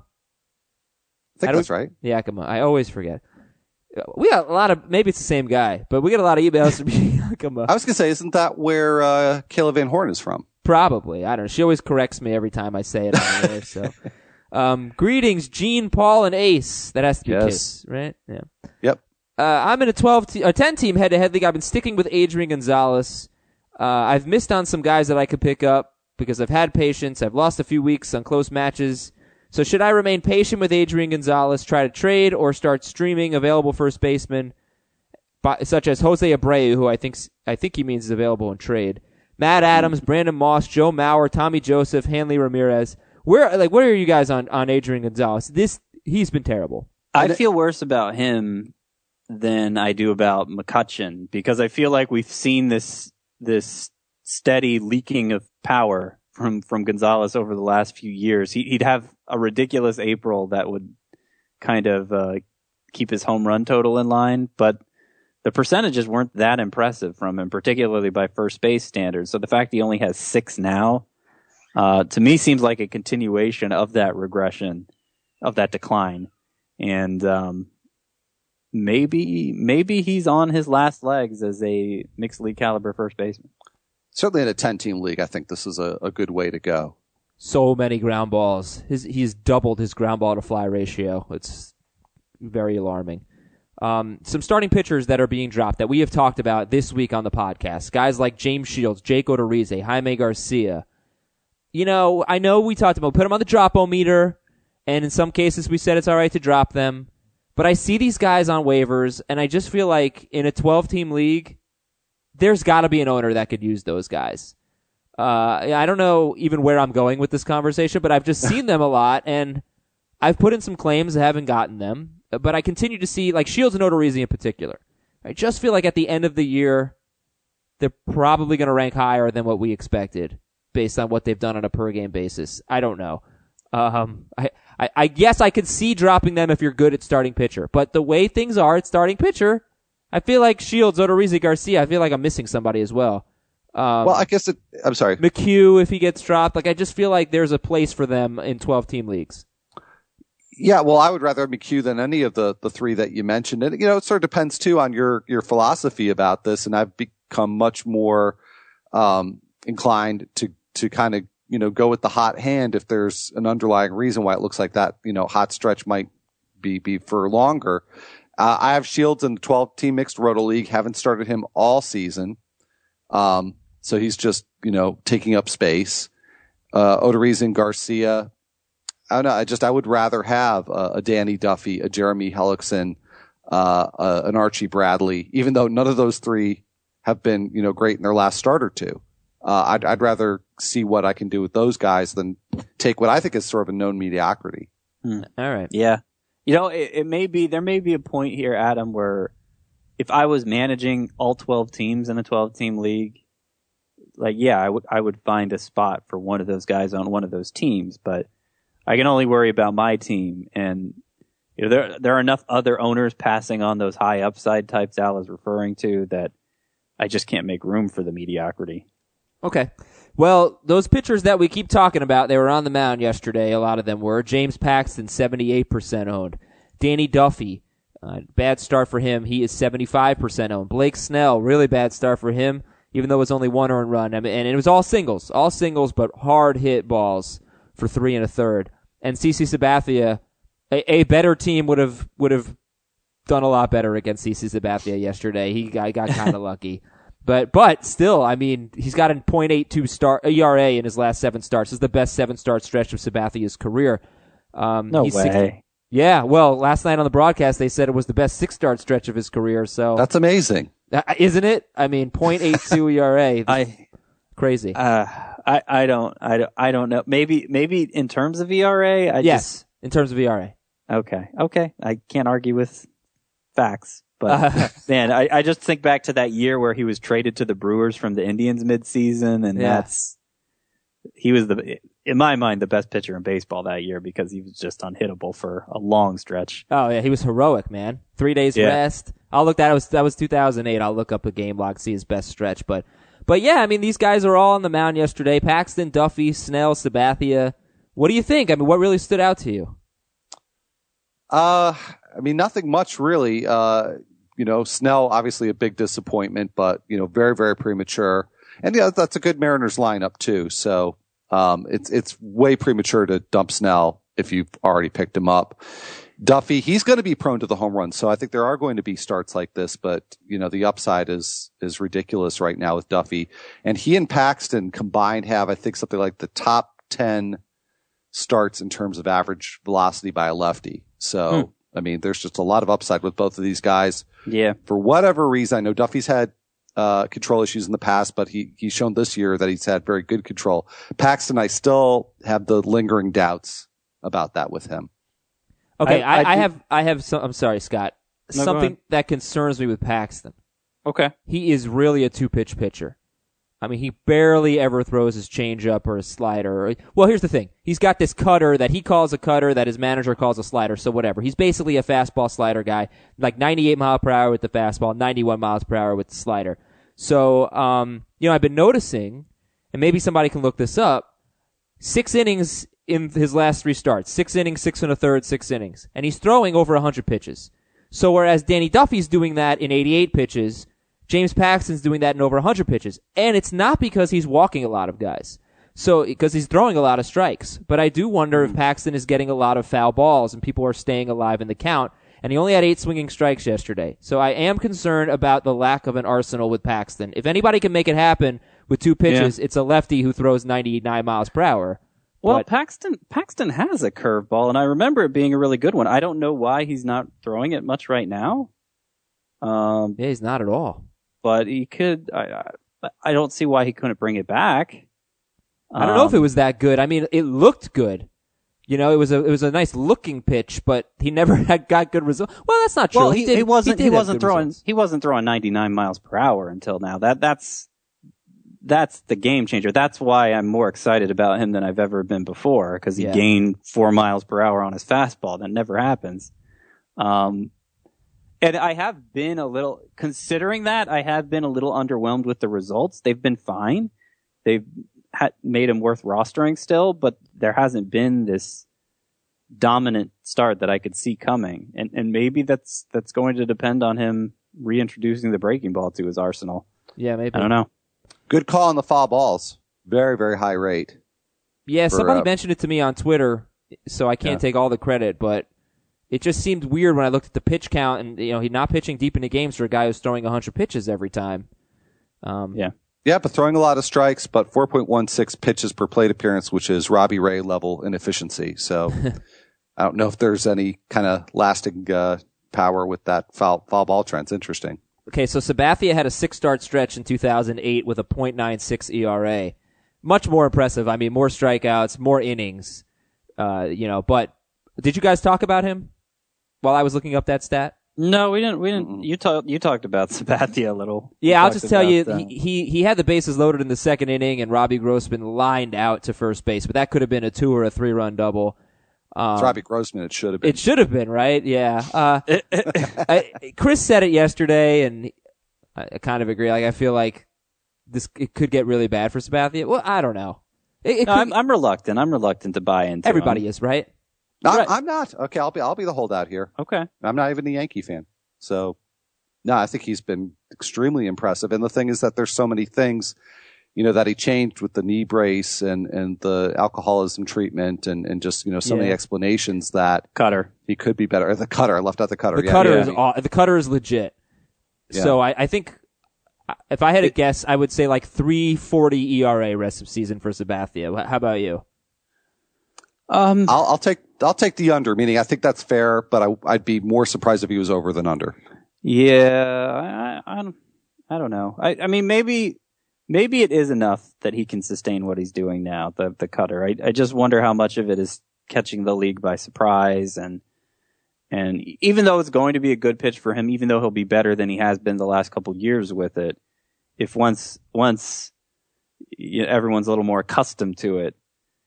I think that's right. Yakima, I always forget. We got a lot of, maybe it's the same guy, but we get a lot of emails from Yakima. I was going to say, isn't that where uh, Kayla Van Horn is from? Probably. I don't know. She always corrects me every time I say it on the air. So, um, greetings, Gene, Paul, and Ace. That has to be Yes. Kiss, right? Yeah. Yep. Uh, I'm in a twelve, te- a ten team head-to-head league. I've been sticking with Adrian Gonzalez. Uh, I've missed on some guys that I could pick up because I've had patience. I've lost a few weeks on close matches. So should I remain patient with Adrian Gonzalez, try to trade, or start streaming available first basemen, by, such as Jose Abreu, who I think I think he means is available in trade? Matt Adams, Brandon Moss, Joe Mauer, Tommy Joseph, Hanley Ramirez. Where, like, where are you guys on, on Adrian Gonzalez? This, he's been terrible. I feel worse about him than I do about McCutchen, because I feel like we've seen this, this steady leaking of power from, from Gonzalez over the last few years. He, he'd have a ridiculous April that would kind of, uh, keep his home run total in line, but the percentages weren't that impressive from him, particularly by first base standards. So the fact he only has six now, uh, to me seems like a continuation of that regression, of that decline. And, um, maybe, maybe he's on his last legs as a mixed league caliber first baseman. Certainly in a ten-team league, I think this is a, a good way to go. So many ground balls. His, he's doubled his ground ball to fly ratio. It's very alarming. Um, some starting pitchers that are being dropped that we have talked about this week on the podcast. Guys like James Shields, Jake Odorizzi, Jaime Garcia. You know, I know we talked about put them on the drop-o-meter, and in some cases we said it's all right to drop them. But I see these guys on waivers, and I just feel like in a twelve-team league, there's got to be an owner that could use those guys. Uh, I don't know even where I'm going with this conversation, but I've just seen them a lot, and I've put in some claims, I haven't gotten them. But I continue to see, like Shields and Odorizzi in particular. I just feel like at the end of the year, they're probably going to rank higher than what we expected based on what they've done on a per-game basis. I don't know. Um, I, I, I guess I could see dropping them if you're good at starting pitcher. But the way things are at starting pitcher, I feel like Shields, Odorizzi, Garcia, I feel like I'm missing somebody as well. Um, well, I guess it, I'm sorry. McHugh, if he gets dropped, like I just feel like there's a place for them in twelve-team leagues. Yeah, well, I would rather have McHugh than any of the, the three that you mentioned. And, you know, it sort of depends, too, on your, your philosophy about this. And I've become much more um, inclined to, to kind of, you know, go with the hot hand if there's an underlying reason why it looks like that, you know, hot stretch might be, be for longer. Uh, I have Shields in the twelve-team mixed roto league. Haven't started him all season. Um, so he's just, you know, taking up space. Uh, Odorizzi and Garcia. I don't know. I just, I would rather have a, a Danny Duffy, a Jeremy Hellickson, uh, uh, an Archie Bradley, even though none of those three have been, you know, great in their last start or two. Uh, I'd, I'd rather see what I can do with those guys than take what I think is sort of a known mediocrity. Hmm. All right. Yeah. You know, it, it may be, there may be a point here, Adam, where if I was managing all twelve teams in a twelve-team league, like, yeah, I would, I would find a spot for one of those guys on one of those teams, but I can only worry about my team, and you know there there are enough other owners passing on those high upside types Al is referring to that I just can't make room for the mediocrity. Okay. Well, those pitchers that we keep talking about, they were on the mound yesterday. A lot of them were. James Paxton, seventy-eight percent owned. Danny Duffy, uh, bad start for him. He is seventy-five percent owned. Blake Snell, really bad start for him, even though it was only one earned run. I mean, and it was all singles, all singles, but hard hit balls for three and a third. And CeCe Sabathia, a, a better team would have would have done a lot better against CeCe Sabathia yesterday. He got, got kind of lucky, but but still, I mean, he's got a point eight two star E R A in his last seven starts. This is the best seven start stretch of Sabathia's career. Um, no he's way. sixty Yeah, well, last night on the broadcast they said it was the best six start stretch of his career. So that's amazing, uh, isn't it? I mean, point eight two E R A. I crazy. Uh, I, I don't, I don't, I don't know. Maybe, maybe in terms of E R A, I yes, just, in terms of E R A. Okay. Okay. I can't argue with facts, but man, I, I just think back to that year where he was traded to the Brewers from the Indians midseason, and Yeah. that's, he was the, in my mind, the best pitcher in baseball that year because he was just unhittable for a long stretch. Oh yeah, he was heroic, man. Three days Yeah. rest. I'll look that was that was two thousand eight. I'll look up a game log, see his best stretch, but but yeah, I mean these guys are all on the mound yesterday. Paxton, Duffy, Snell, Sabathia. What do you think? I mean, what really stood out to you? Uh, I mean, nothing much really. Uh, you know, Snell, obviously a big disappointment, but, you know, very, very premature. And yeah, that's a good Mariners lineup too. So, um, it's, it's way premature to dump Snell if you've already picked him up. Duffy, he's going to be prone to the home run. So I think there are going to be starts like this, but, you know, the upside is, is ridiculous right now with Duffy. And he and Paxton combined have, I think, something like the top ten starts in terms of average velocity by a lefty. So, hmm. I mean, there's just a lot of upside with both of these guys. Yeah. For whatever reason, I know Duffy's had uh control issues in the past, but he he's shown this year that he's had very good control. Paxton, I still have the lingering doubts about that with him. Okay, I, I, I, I have I have some. I'm sorry, Scott. No, Something that concerns me with Paxton. Okay. He is really a two pitch pitcher. I mean, he barely ever throws his changeup or his slider. Well, here's the thing. He's got this cutter that he calls a cutter that his manager calls a slider, so whatever. He's basically a fastball slider guy, like ninety-eight mile per hour with the fastball, ninety-one miles per hour with the slider. So, um, you know, I've been noticing, and maybe somebody can look this up, six innings in his last three starts. Six innings, six and a third, six innings. And he's throwing over one hundred pitches. So whereas Danny Duffy's doing that in eighty-eight pitches, James Paxton's doing that in over one hundred pitches. And it's not because he's walking a lot of guys. So, because he's throwing a lot of strikes. But I do wonder if Paxton is getting a lot of foul balls and people are staying alive in the count. and he only had eight swinging strikes yesterday. So I am concerned about the lack of an arsenal with Paxton. If anybody can make it happen with two pitches, yeah. it's a lefty who throws ninety-nine miles per hour. Well, but, Paxton Paxton has a curveball, and I remember it being a really good one. I don't know why he's not throwing it much right now. Um, yeah, he's not at all. But he could. I, I, I don't see why he couldn't bring it back. I don't um, know if it was that good. I mean, it looked good. You know, it was a it was a nice looking pitch, but he never had got good results. Well, that's not true. Well, he, he, did, he wasn't he, he wasn't throwing results. he wasn't throwing ninety-nine miles per hour until now. That that's. That's the game changer. That's why I'm more excited about him than I've ever been before, because he yeah. gained four miles per hour on his fastball. That never happens. Um, and I have been a little, considering that, I have been a little underwhelmed with the results. They've been fine. They've ha- made him worth rostering still, but there hasn't been this dominant start that I could see coming. And, and maybe that's, that's going to depend on him reintroducing the breaking ball to his arsenal. Yeah, maybe. I don't know. Good call on the foul balls. Very, very high rate. Yeah, for, somebody uh, mentioned it to me on Twitter, so I can't yeah. take all the credit, but it just seemed weird when I looked at the pitch count, and you know he's not pitching deep into games for a guy who's throwing one hundred pitches every time. Um, yeah. Yeah, but throwing a lot of strikes, but four point one six pitches per plate appearance, which is Robbie Ray level inefficiency. So I don't know if there's any kind of lasting uh, power with that foul, foul ball trend. It's interesting. Okay, so Sabathia had a six-start stretch in two thousand eight with a point nine six E R A. Much more impressive. I mean, more strikeouts, more innings. Uh, you know, but did you guys talk about him while I was looking up that stat? No, we didn't. We didn't. You talked. You talked about Sabathia a little. Yeah, you I'll just tell you, uh, he, he he had the bases loaded in the second inning, and Robbie Grossman lined out to first base, but that could have been a two or a three-run double. Um, it's Robbie Grossman. It should have been. It should have been, right? Yeah. Uh, I, Chris said it yesterday, and I, I kind of agree. Like, I feel like this it could get really bad for Sabathia. Well, I don't know. It, it no, could, I'm, I'm reluctant. I'm reluctant to buy into. Everybody him. is, right? No, right. I'm not. Okay, I'll be. I'll be the holdout here. Okay. I'm not even a Yankee fan, so no. I think he's been extremely impressive. And the thing is that there's so many things, you know, that he changed with the knee brace and, and the alcoholism treatment and, and just, you know, so yeah. many explanations that cutter. He could be better. Or the cutter. I left out the cutter. The yeah, cutter yeah. is aw- the cutter is legit. Yeah. So I, I think if I had to it, guess, I would say like three forty E R A rest of season for Sabathia. How about you? Um, I'll, I'll take I'll take the under. Meaning, I think that's fair, but I, I'd be more surprised if he was over than under. Yeah, I, I, don't, I don't know. I, I mean, maybe. Maybe it is enough that he can sustain what he's doing now, the the cutter. I, I just wonder how much of it is catching the league by surprise, and and even though it's going to be a good pitch for him, even though he'll be better than he has been the last couple of years with it, if once once you know, everyone's a little more accustomed to it,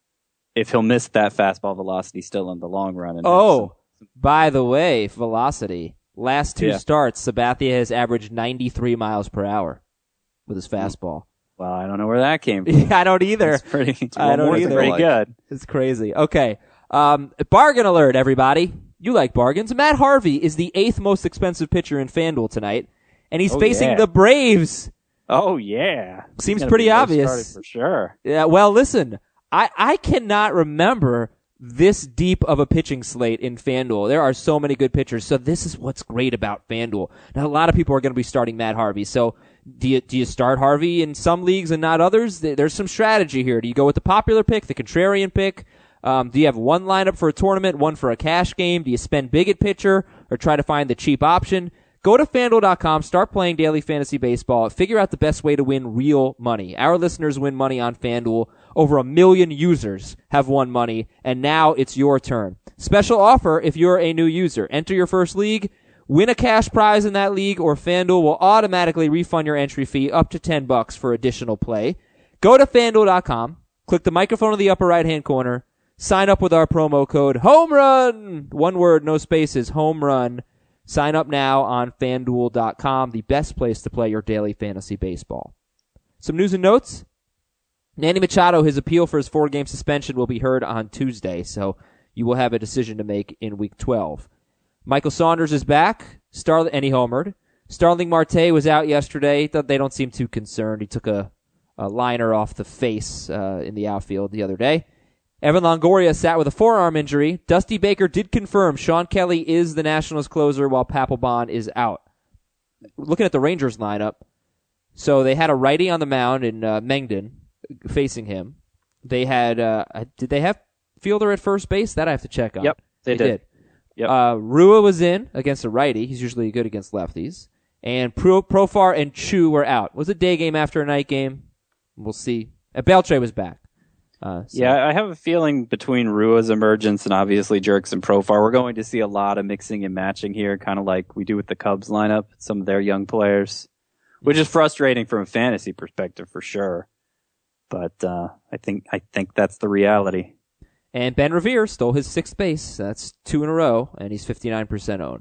if he'll miss that fastball velocity still in the long run. And oh, some, by the way, velocity. Last two yeah. starts, Sabathia has averaged ninety-three miles per hour with his fastball. Well, I don't know where that came from. I don't either. It's pretty, it's I don't either. Pretty like. good. It's crazy. Okay. Um, bargain alert, everybody. You like bargains. Matt Harvey is the eighth most expensive pitcher in FanDuel tonight, and he's oh, facing yeah. the the Braves. Oh, yeah. Seems pretty obvious. For sure. Yeah, well, listen, I, I cannot remember this deep of a pitching slate in FanDuel. There are so many good pitchers, so this is what's great about FanDuel. Now, a lot of people are going to be starting Matt Harvey, so do you, do you start Harvey in some leagues and not others? There's some strategy here. Do you go with the popular pick, the contrarian pick? Um, do you have one lineup for a tournament, one for a cash game? Do you spend big at pitcher or try to find the cheap option? Go to FanDuel dot com, start playing daily fantasy baseball, figure out the best way to win real money. Our listeners win money on FanDuel. Over a million users have won money, and now it's your turn. Special offer if you're a new user. Enter your first league, win a cash prize in that league, or FanDuel will automatically refund your entry fee up to ten bucks for additional play. Go to FanDuel dot com, click the microphone in the upper right-hand corner, sign up with our promo code HOMERUN. One word, no spaces, home run. Sign up now on FanDuel dot com, the best place to play your daily fantasy baseball. Some news and notes. Manny Machado, his appeal for his four-game suspension will be heard on Tuesday, so you will have a decision to make in Week twelve. Michael Saunders is back, Star- and he homered. Starling Marte was out yesterday. They don't seem too concerned. He took a, a liner off the face uh, in the outfield the other day. Evan Longoria sat with a forearm injury. Dusty Baker did confirm Sean Kelly is the Nationals closer while Papelbon is out. Looking at the Rangers lineup, so they had a righty on the mound in uh, Mengden facing him. They had, uh, did they have Fielder at first base? That I have to check on. Yep, they, they did. did. Yep. Uh, Rua was in against a righty. He's usually good against lefties. And Pro, Profar and Chu were out. Was it a day game after a night game? We'll see. Uh, Beltre was back. Uh, so. Yeah, I have a feeling between Rua's emergence and obviously Jerks and Profar, we're going to see a lot of mixing and matching here, kind of like we do with the Cubs lineup, some of their young players, which is frustrating from a fantasy perspective for sure. But uh, I think I think that's the reality. And Ben Revere stole his sixth base. That's two in a row, and he's fifty-nine percent owned.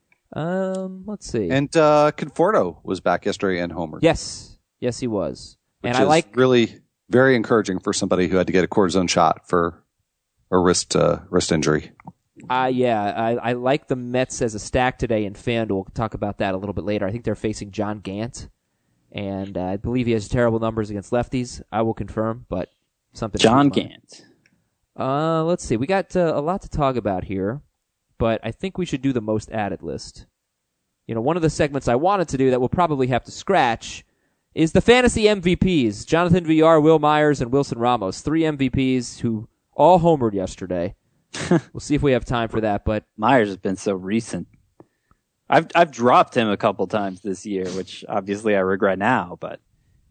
Um, let's see. And uh, Conforto was back yesterday and homered. Yes, yes, he was. Which and is I like really very encouraging for somebody who had to get a cortisone shot for a wrist uh, wrist injury. Uh, yeah, I, I like the Mets as a stack today in FanDuel. We'll talk about that a little bit later. I think they're facing John Gant, and uh, I believe he has terrible numbers against lefties. I will confirm, but something. John Gant. Uh, let's see. We got uh, a lot to talk about here, but I think we should do the most added list. You know, one of the segments I wanted to do that we'll probably have to scratch is the fantasy M V Ps. Jonathan Villar, Will Myers, and Wilson Ramos. Three M V Ps who all homered yesterday. We'll see if we have time for that, but Myers has been so recent. I've I've dropped him a couple times this year, which obviously I regret now, but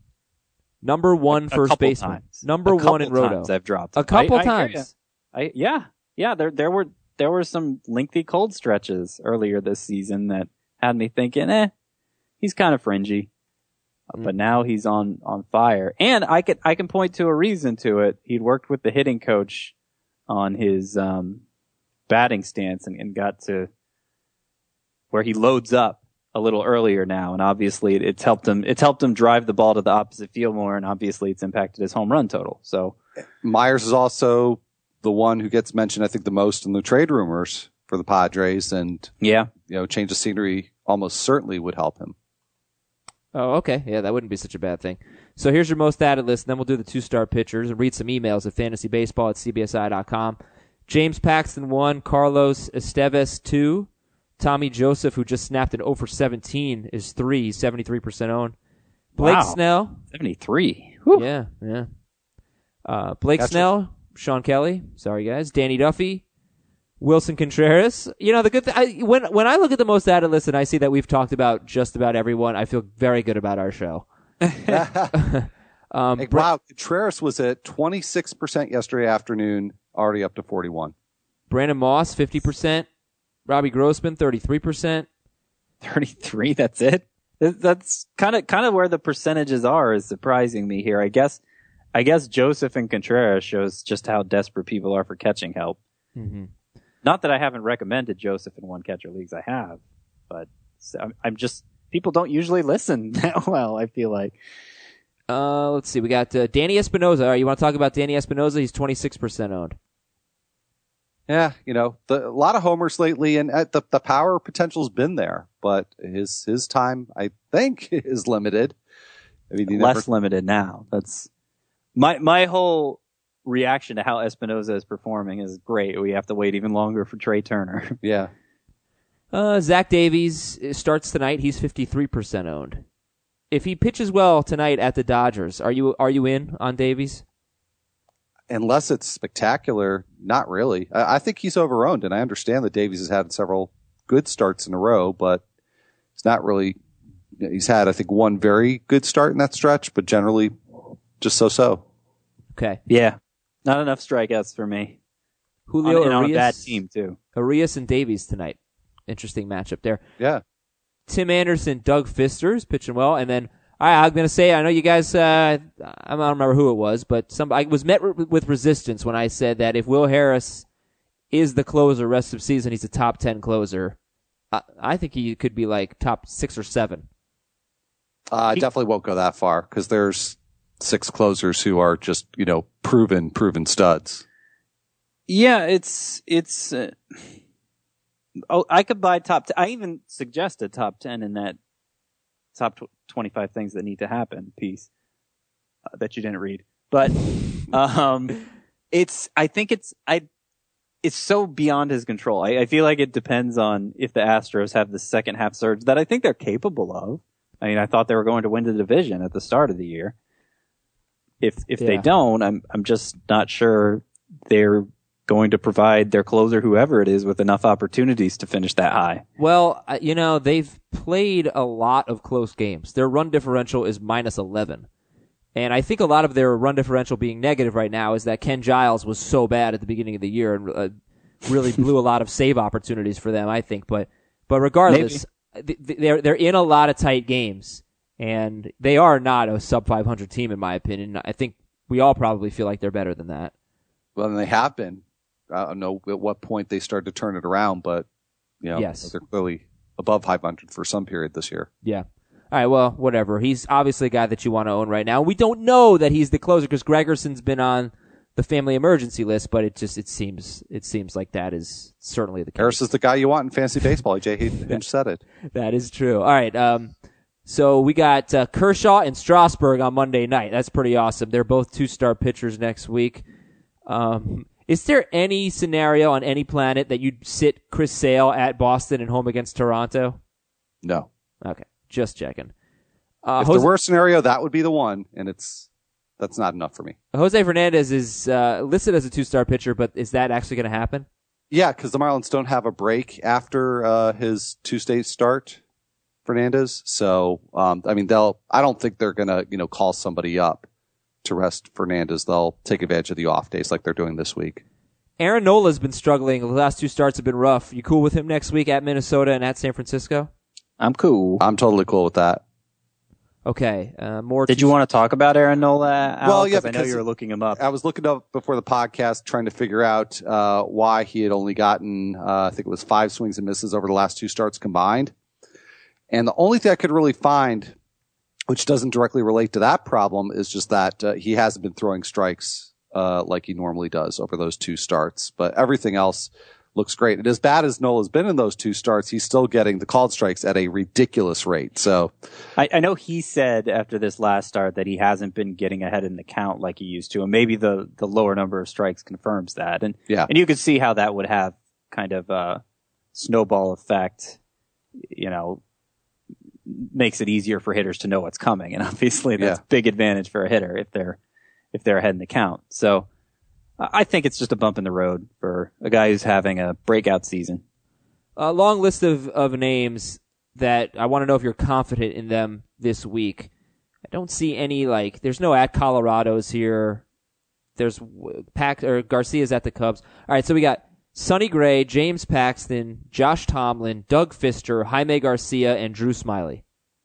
number one a, first a baseman. Times. Number a one in Roto. Times I've dropped a him. couple I, I times. I, yeah, yeah. There there were there were some lengthy cold stretches earlier this season that had me thinking, eh, he's kind of fringy. Mm. But now he's on, on fire. And I can, I can point to a reason to it. He'd worked with the hitting coach on his, um, batting stance and, and got to where he loads up a little earlier now. And obviously it, it's helped him, it's helped him drive the ball to the opposite field more. And obviously it's impacted his home run total. So Myers is also the one who gets mentioned, I think, the most in the trade rumors for the Padres. And, yeah, you know, change of scenery almost certainly would help him. Oh, okay. Yeah, that wouldn't be such a bad thing. So here's your most added list, and then we'll do the two-star pitchers and read some emails at fantasybaseball at c b s i dot com. James Paxton, one. Carlos Esteves, two. Tommy Joseph, who just snapped an oh for seventeen, is three. He's seventy-three percent owned. Blake wow. Snell. seventy-three. Whew. Yeah, yeah. Uh, Blake Gotcha. Snell, Sean Kelly. Sorry, guys. Danny Duffy. Wilson Contreras. You know, the good thing, when, when I look at the most added list and I see that we've talked about just about everyone, I feel very good about our show. um, Hey, Bre- wow, Contreras was at twenty-six percent yesterday afternoon, already up to forty-one. Brandon Moss, fifty percent. Robbie Grossman, thirty-three percent. thirty-three, that's it? That's kind of, kind of where the percentages are is surprising me here. I guess, I guess Joseph and Contreras shows just how desperate people are for catching help. Mm-hmm. Not that I haven't recommended Joseph in one catcher leagues, I have, but I'm, I'm just, people don't usually listen that well, I feel like. Uh, let's see. We got uh, Danny Espinoza. All right, you want to talk about Danny Espinoza? He's twenty-six percent owned. Yeah, you know, the, a lot of homers lately, and uh, the the power potential's been there, but his his time, I think, is limited. I mean, he Less never, limited now. That's my my whole reaction to how Espinoza is performing is great. We have to wait even longer for Trey Turner. yeah. Uh, Zach Davies starts tonight. He's fifty-three percent owned. If he pitches well tonight at the Dodgers, are you are you in on Davies? Unless it's spectacular, not really. I, I think he's overowned, and I understand that Davies has had several good starts in a row, but it's not really. He's had, I think, one very good start in that stretch, but generally just so-so. Okay. Yeah, not enough strikeouts for me. Julio on, and on a Urias, bad team too. Urias and Davies tonight. Interesting matchup there. Yeah. Tim Anderson, Doug Fister is pitching well, and then I, I'm going to say I know you guys. Uh, I don't remember who it was, but some I was met re- with resistance when I said that if Will Harris is the closer rest of the season, he's a top ten closer. I, I think he could be like top six or seven. Uh, I definitely won't go that far because there's six closers who are just, you know, proven, proven studs. Yeah, it's it's. Uh, oh, I could buy top. T- I even suggested top ten in that top tw- twenty-five things that need to happen piece uh, that you didn't read. But um, It's, I think it's, I, it's so beyond his control. I, I feel like it depends on if the Astros have the second half surge that I think they're capable of. I mean, I thought they were going to win the division at the start of the year. If, if Yeah. they don't, I'm, I'm just not sure they're going to provide their closer, whoever it is, with enough opportunities to finish that high. Well, uh, you know, they've played a lot of close games. Their run differential is minus eleven. And I think a lot of their run differential being negative right now is that Ken Giles was so bad at the beginning of the year and uh, really blew a lot of save opportunities for them, I think. But but regardless, th- th- they're they're in a lot of tight games, and they are not a sub five hundred team, in my opinion. I think we all probably feel like they're better than that. Well, and they have been. I don't know at what point they started to turn it around, but you know, Yes. they're clearly above five hundred for some period this year. Yeah. All right, well, whatever. He's obviously a guy that you want to own right now. We don't know that he's the closer because Gregerson's been on the family emergency list, but it just it seems it seems like that is certainly the case. Harris is the guy you want in fantasy baseball. Jay Hinch said it. That is true. All right, um, so we got uh, Kershaw and Strasburg on Monday night. That's pretty awesome. They're both two-star pitchers next week. Um, is there any scenario on any planet that you'd sit Chris Sale at Boston and home against Toronto? No. Okay, just checking. Uh, If Jose, there were a scenario, that would be the one, and it's that's not enough for me. Jose Fernandez is uh, listed as a two-star pitcher, but is that actually going to happen? Yeah, because the Marlins don't have a break after uh, his two-state start, Fernandez. So, um, I mean, they'll. I don't think they're gonna, you know, call somebody up to rest Fernandez. They'll take advantage of the off days like they're doing this week. Aaron Nola's been struggling. The last two starts have been rough. You cool with him next week at Minnesota and at San Francisco? I'm cool. I'm totally cool with that. Okay. Uh, more. Did two- you want to talk about Aaron Nola, Al? Well, yeah, 'Cause I know because you were looking him up. I was looking up before the podcast, trying to figure out uh, why he had only gotten, uh, I think it was five swings and misses over the last two starts combined. And the only thing I could really find, which doesn't directly relate to that problem, is just that uh, he hasn't been throwing strikes uh, like he normally does over those two starts. But everything else looks great. And as bad as Nola's been in those two starts, he's still getting the called strikes at a ridiculous rate. So I, I know he said after this last start that he hasn't been getting ahead in the count like he used to, and maybe the, the lower number of strikes confirms that. And yeah, and you could see how that would have kind of a snowball effect, you know, makes it easier for hitters to know what's coming. And obviously that's Yeah. a big advantage for a hitter if they're if they're ahead in the count. So I think it's just a bump in the road for a guy who's having a breakout season. A long list of, of names that I want to know if you're confident in them this week. I don't see any, like, there's no at Colorado's here. There's Pac, or Garcia's at the Cubs. All right, so we got Sonny Gray, James Paxton, Josh Tomlin, Doug Fister, Jaime Garcia, and Drew Smiley.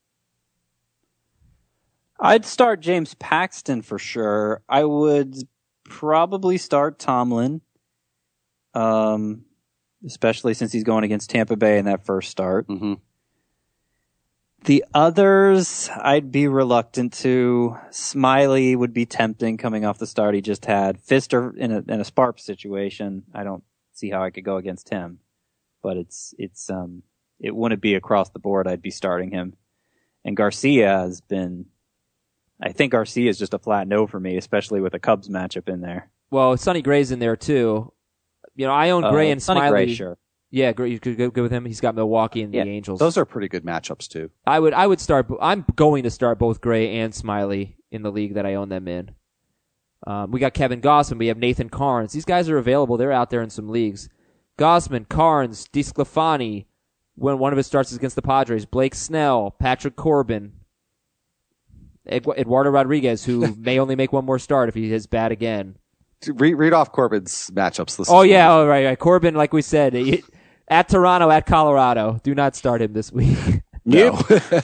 I'd start James Paxton for sure. I would probably start Tomlin, um, especially since he's going against Tampa Bay in that first start. mm-hmm. The others, I'd be reluctant to. Smiley would be tempting coming off the start he just had. Fister in a in a Sparp situation, I don't see how I could go against him. But it's it's um it wouldn't be across the board. I'd be starting him. And Garcia has been. I think Garcia is just a flat no for me, especially with a Cubs matchup in there. Well, Sonny Gray's in there, too. You know, I own Gray Uh, and Sonny Smiley. Gray, sure. Yeah, Gray, you could go, go with him. He's got Milwaukee and Yeah, the Angels. Those are pretty good matchups too. I would I would start. I'm going to start both Gray and Smiley in the league that I own them in. Um, we got Kevin Gossman. We have Nathan Carnes. These guys are available. They're out there in some leagues. Gossman, Carnes, DeSclafani. When one of his starts is against the Padres. Blake Snell, Patrick Corbin, Ed- Eduardo Rodriguez, who may only make one more start if he is bad again. Read, read off Corbin's matchups. This Oh is yeah, one. oh, right, right. Corbin, like we said, he, at Toronto, at Colorado. Do not start him this week. No.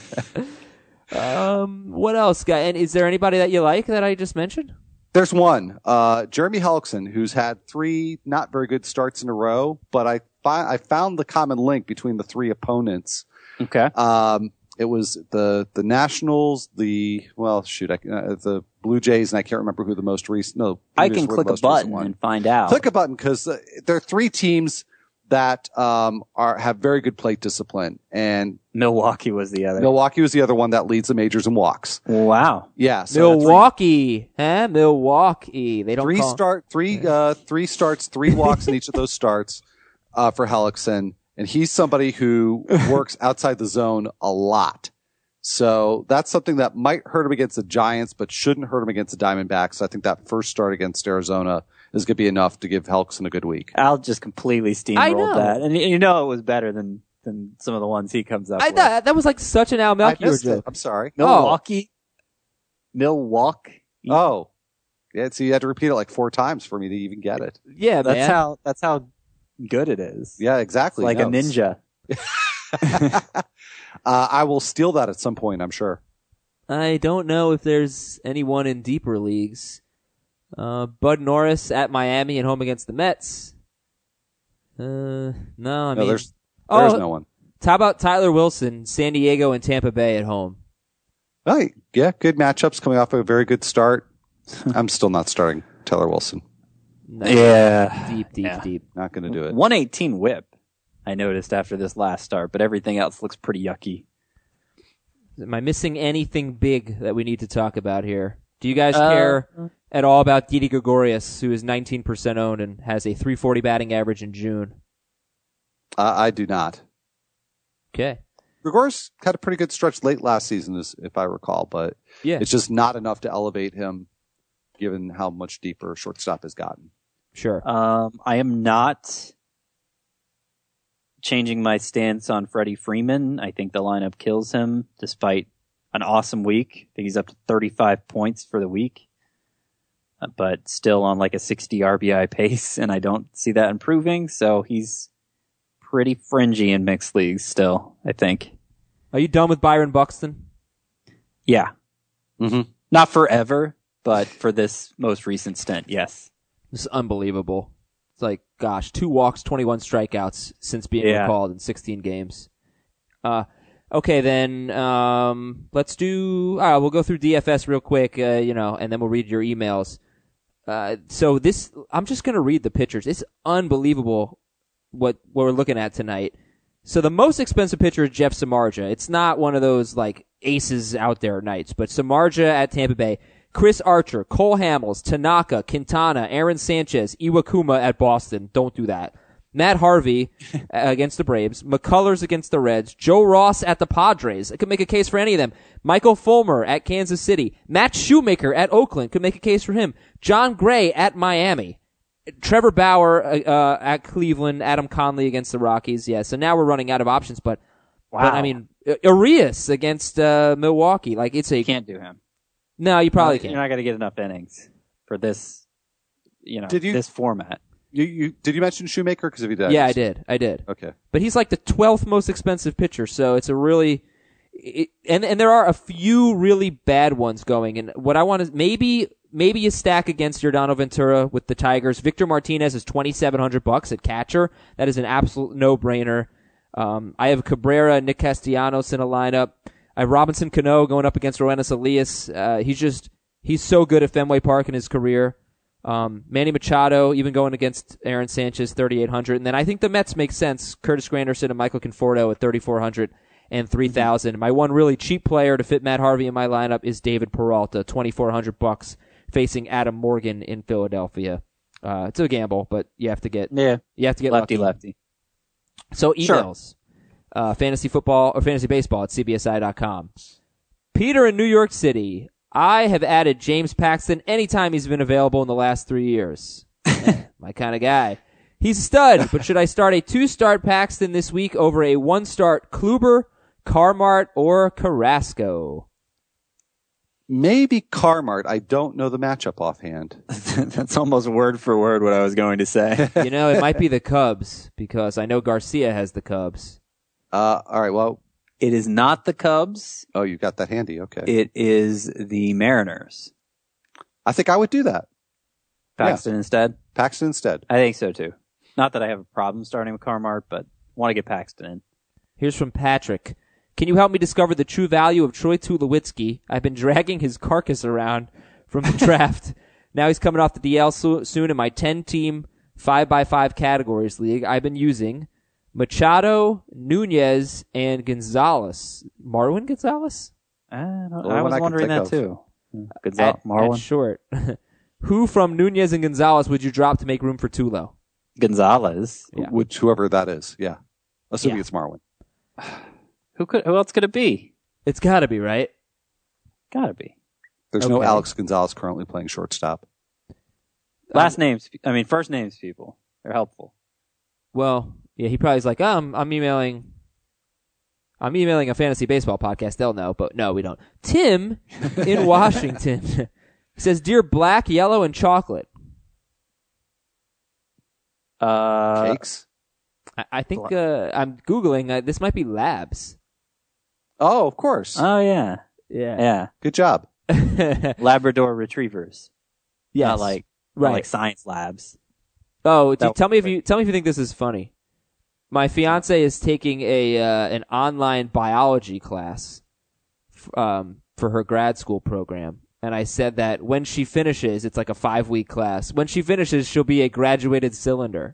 um, what else, guy? And is there anybody that you like that I just mentioned? There's one, uh, Jeremy Hellickson, who's had three not very good starts in a row, but I fi- I found the common link between the three opponents. Okay. Um, it was the the Nationals, the well, shoot, I, uh, the Blue Jays, and I can't remember who the most recent. No, Blue I Jays can were the click a most recent button one. and find out. Click a button because uh, there are three teams that um, are have very good plate discipline. And Milwaukee was the other. Milwaukee was the other one that leads the majors in walks. Wow. Yeah. So Milwaukee, huh? Milwaukee. They don't three call start three uh, three starts, three walks in each of those starts uh, for Hellickson, and he's somebody who works outside the zone a lot. So that's something that might hurt him against the Giants, but shouldn't hurt him against the Diamondbacks. So I think that first start against Arizona is going to be enough to give Hellickson a good week. Al just completely I steamrolled know. that, and you know it was better than than some of the ones he comes up I with. thought that was like such an Al I Melchior missed it. joke. I'm sorry. Milwaukee, Milwaukee. Oh, yeah. So you had to repeat it like four times for me to even get it. Yeah, that's man. how that's how good it is. Yeah, exactly. Like No, a it's- ninja. uh, I will steal that at some point, I'm sure. I don't know if there's anyone in deeper leagues. Uh, Bud Norris at Miami and home against the Mets. Uh, no, I no, mean, there's oh, there's no one. how about Tyler Wilson, San Diego and Tampa Bay at home? Oh, yeah, good matchups coming off a very good start. I'm still not starting Taylor Wilson. No, Yeah. deep, deep, Yeah. deep. Not going to do it. one eighteen whip, I noticed after this last start, but everything else looks pretty yucky. Am I missing anything big that we need to talk about here? Do you guys Uh, care at all about Didi Gregorius, who is nineteen percent owned and has a three forty batting average in June? Uh, I do not. Okay. Gregorius had a pretty good stretch late last season, as- if I recall, but Yeah, it's just not enough to elevate him, given how much deeper shortstop has gotten. sure. Um, I am not changing my stance on Freddie Freeman. I think the lineup kills him despite an awesome week. I think he's up to thirty-five points for the week, uh, but still on like a sixty R B I pace, and I don't see that improving. So he's pretty fringy in mixed leagues still, I think. Are you done with Byron Buxton? Yeah. Mm-hmm. Not forever, but for this most recent stint, yes. This is unbelievable. It's like, gosh, two walks, twenty-one strikeouts since being Yeah. recalled in sixteen games. Uh, okay, then um, let's do. Uh, we'll go through D F S real quick, uh, you know, and then we'll read your emails. Uh, so this, I'm just gonna read the pitchers. It's unbelievable what what we're looking at tonight. So the most expensive pitcher is Jeff Samardzija. It's not one of those like aces out there nights, but Samardzija at Tampa Bay. Chris Archer, Cole Hamels, Tanaka, Quintana, Aaron Sanchez, Iwakuma at Boston. Don't do that. Matt Harvey against the Braves. McCullers against the Reds. Joe Ross at the Padres. I could make a case for any of them. Michael Fulmer at Kansas City. Matt Shoemaker at Oakland. Could make a case for him. John Gray at Miami. Trevor Bauer uh, at Cleveland. Adam Conley against the Rockies. Yeah, so now we're running out of options, but, Wow. but I mean, Arias against uh, Milwaukee. Like, it's a... You can't do him. No, you probably You're can't. not going to get enough innings for this, you know, Did you- this format. You, you did you mention Shoemaker? Because if you did, Yeah, I did. I did. Okay. But he's like the twelfth most expensive pitcher, so it's a really it, and and there are a few really bad ones going. And what I want is maybe maybe you stack against Giordano Ventura with the Tigers. Victor Martinez is twenty seven hundred bucks at catcher. That is an absolute no brainer. Um, I have Cabrera and Nick Castellanos in a lineup. I have Robinson Cano going up against Roenis Elias. Uh, he's just he's so good at Fenway Park in his career. Um, Manny Machado, even going against Aaron Sanchez, thirty-eight hundred. And then I think the Mets make sense. Curtis Granderson and Michael Conforto at thirty-four hundred and three thousand. My one really cheap player to fit Matt Harvey in my lineup is David Peralta, twenty-four hundred bucks, facing Adam Morgan in Philadelphia. Uh, it's a gamble, but you have to get, Yeah. you have to get Lefty, lucky. lefty. So Sure. emails, uh, fantasy football or fantasy baseball at C B S I dot com. Peter in New York City. I have added James Paxton anytime he's been available in the last three years. My kind of guy. He's a stud, but should I start a two-start Paxton this week over a one-start Kluber, Carmart, or Carrasco? Maybe Carmart. I don't know the matchup offhand. That's almost word for word what I was going to say. You know, it might be the Cubs, because I know Garcia has the Cubs. Uh, all right. Well, It is not the Cubs. oh, you got that handy. Okay. It is the Mariners. I think I would do that. Paxton instead. Paxton instead. I think so too. Not that I have a problem starting with Carmart, but want to get Paxton in. Here's from Patrick. Can you help me discover the true value of Troy Tulowitzki? I've been dragging his carcass around from the draft. Now he's coming off the D L so- soon in my ten-team five by five categories league, I've been using Machado, Nunez, and Gonzalez. Marwin Gonzalez? I, don't, Only I one was I can wondering think that of. too. Gonzal- At, Marwin. at short. Who from Nunez and Gonzalez would you drop to make room for Tulo? Gonzalez. Yeah. Which whoever that is, yeah. Assuming Yeah. it's Marwin. Who could? Who else could it be? It's got to be, right? Gotta be. There's no Okay. Alex Gonzalez currently playing shortstop. Last names. I mean, first names. People. They're helpful. Well, yeah, he probably is like, um, I'm emailing. I'm emailing a fantasy baseball podcast. They'll know, but no, we don't. Tim in Washington says, "Dear Black, Yellow, and Chocolate." Uh, Cakes? I, I think uh, I'm googling. Uh, this might be Labs. Oh, of course. Oh yeah. Yeah. Yeah. Good job. Labrador retrievers. Yes. Not like not Right. like science labs. Oh, do, That- tell me if you tell me if you think this is funny. My fiance is taking a uh, an online biology class f- um, for her grad school program, and I said that when she finishes, it's like a five week class. When she finishes, she'll be a graduated cylinder,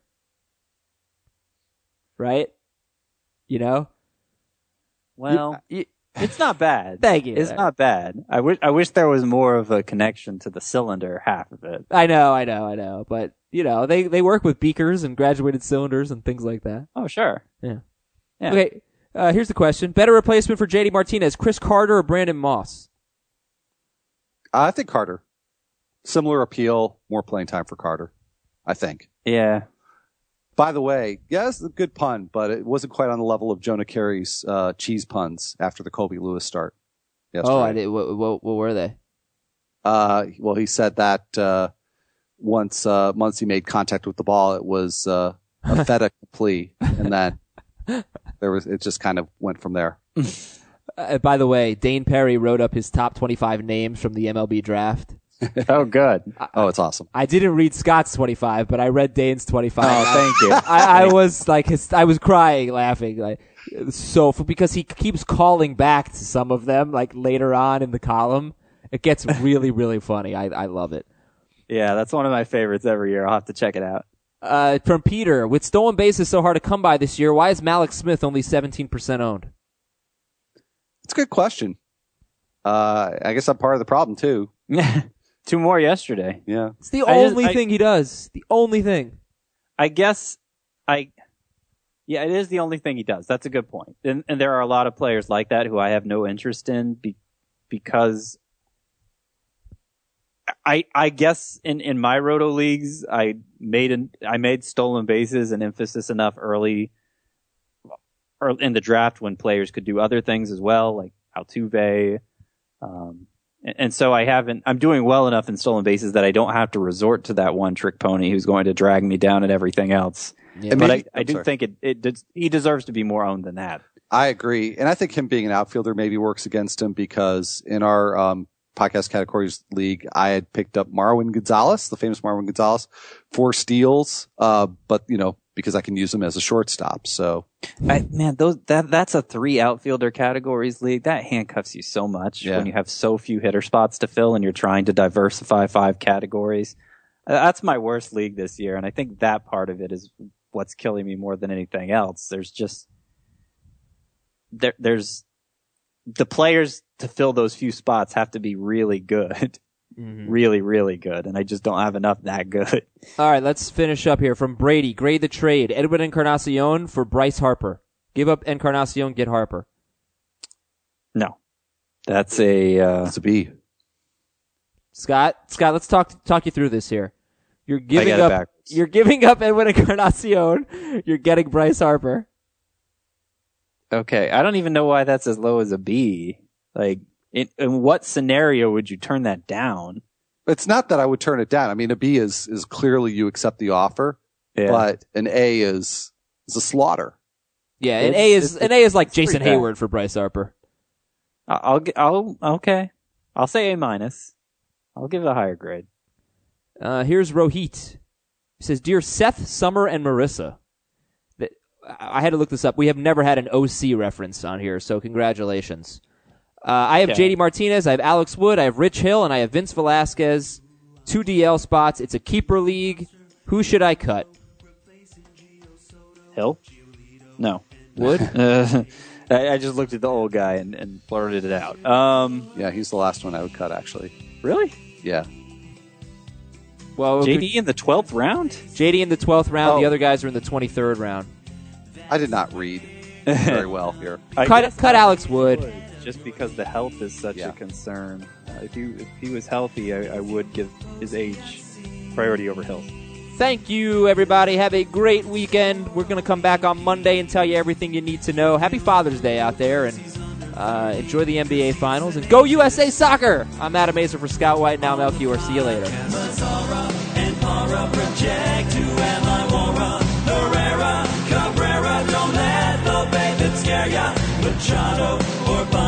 right? You know. Well, You- it's not bad. Thank you. It's not bad. I wish I wish there was more of a connection to the cylinder half of it. I know, I know, I know, but you know, they they work with beakers and graduated cylinders and things like that. Oh sure. Yeah. Yeah. Okay. Uh, here's the question: better replacement for J D Martinez, Chris Carter or Brandon Moss? I think Carter. Similar appeal, more playing time for Carter, I think. Yeah. By the way, yeah, it's a good pun, but it wasn't quite on the level of Jonah Carey's uh, cheese puns after the Colby Lewis start. yesterday. Oh, I did. What, what, what were they? Uh, well, he said that uh, once uh, Muncy made contact with the ball, it was uh, a fait accompli, and then there was it just kind of went from there. Uh, by the way, Dane Perry wrote up his top twenty-five names from the M L B draft. Oh good. Oh, it's awesome. I didn't read Scott's twenty-five, but I read Dane's twenty-five. Oh, thank you. I, I was like, his, I was crying, laughing, like so because he keeps calling back to some of them, like later on in the column. It gets really, really funny. I, I love it. Yeah, that's one of my favorites every year. I'll have to check it out. Uh, from Peter, with stolen bases so hard to come by this year, why is Malik Smith only seventeen percent owned? It's a good question. Uh, I guess I'm part of the problem too. Two more yesterday. Yeah. It's the I just- only I- thing he does. The only thing. I guess I yeah, it is the only thing he does. That's a good point. And, and there are a lot of players like that who I have no interest in be, because I I guess in, in my roto leagues I made an I made stolen bases an emphasis enough early or in the draft when players could do other things as well, like Altuve. Um, and, and so I haven't. I'm doing well enough in stolen bases that I don't have to resort to that one trick pony who's going to drag me down at everything else. Yeah. And But maybe- I, I I'm do sorry. think it, it does, he deserves to be more owned than that. I agree. And I think him being an outfielder maybe works against him because in our um, podcast categories league, I had picked up Marwin Gonzalez, the famous Marwin Gonzalez, four steals. Uh, but, you know, because I can use him as a shortstop. So, I, man, those that that's a three outfielder categories league. That handcuffs you so much Yeah. when you have so few hitter spots to fill and you're trying to diversify five categories. Uh, That's my worst league this year, and I think that part of it is what's killing me more than anything else. There's just there there's the players to fill those few spots have to be really good. Mhm. Really, really good, and I just don't have enough that good. All right, let's finish up here. From Brady, grade the trade. Edwin Encarnacion for Bryce Harper. Give up Encarnacion, get Harper. No, that's a uh, it's a B. Scott, Scott, let's talk talk you through this here. You're giving got it up. backwards. You're giving up Edwin Encarnacion. You're getting Bryce Harper. okay. I don't even know why that's as low as a B. Like, in, in what scenario would you turn that down? It's not that I would turn it down. I mean, a B is, is clearly you accept the offer, Yeah. but an A is, is a slaughter. Yeah, an It's- A is it's- an A is like it's pretty Jason bad. Hayward for Bryce Harper. I- I'll, gi- I'll, okay. I'll say A minus. I'll give it a higher grade. Uh, here's Rohit. He says, "Dear Seth, Summer, and Marissa." That I had to look this up. We have never had an O C reference on here, so congratulations. Uh, I have Yeah. J D Martinez, I have Alex Wood, I have Rich Hill, and I have Vince Velasquez. Two D L spots. It's a keeper league. Who should I cut? Hill? No. Wood? Uh, I, I just looked at the old guy and, and blurted it out. Um, Yeah, he's the last one I would cut, actually. really? Yeah. Well, J D in the twelfth round? J D in the twelfth round. Oh. The other guys are in the twenty-third round. I did not read very well here. I Cut, guess cut Alex Wood. just because the health is such Yeah. a concern. Uh, if, he, if he was healthy, I, I would give his age priority over Hill. Thank you, everybody. Have a great weekend. We're going to come back on Monday and tell you everything you need to know. Happy Father's Day out there, and uh, enjoy the N B A Finals. And go U S A Soccer! I'm Adam Azer for Scout White. Now Melchior. See you later. Mazara and Para project to am I Mora Herrera Cabrera. Don't let the bait that scare ya. Machado or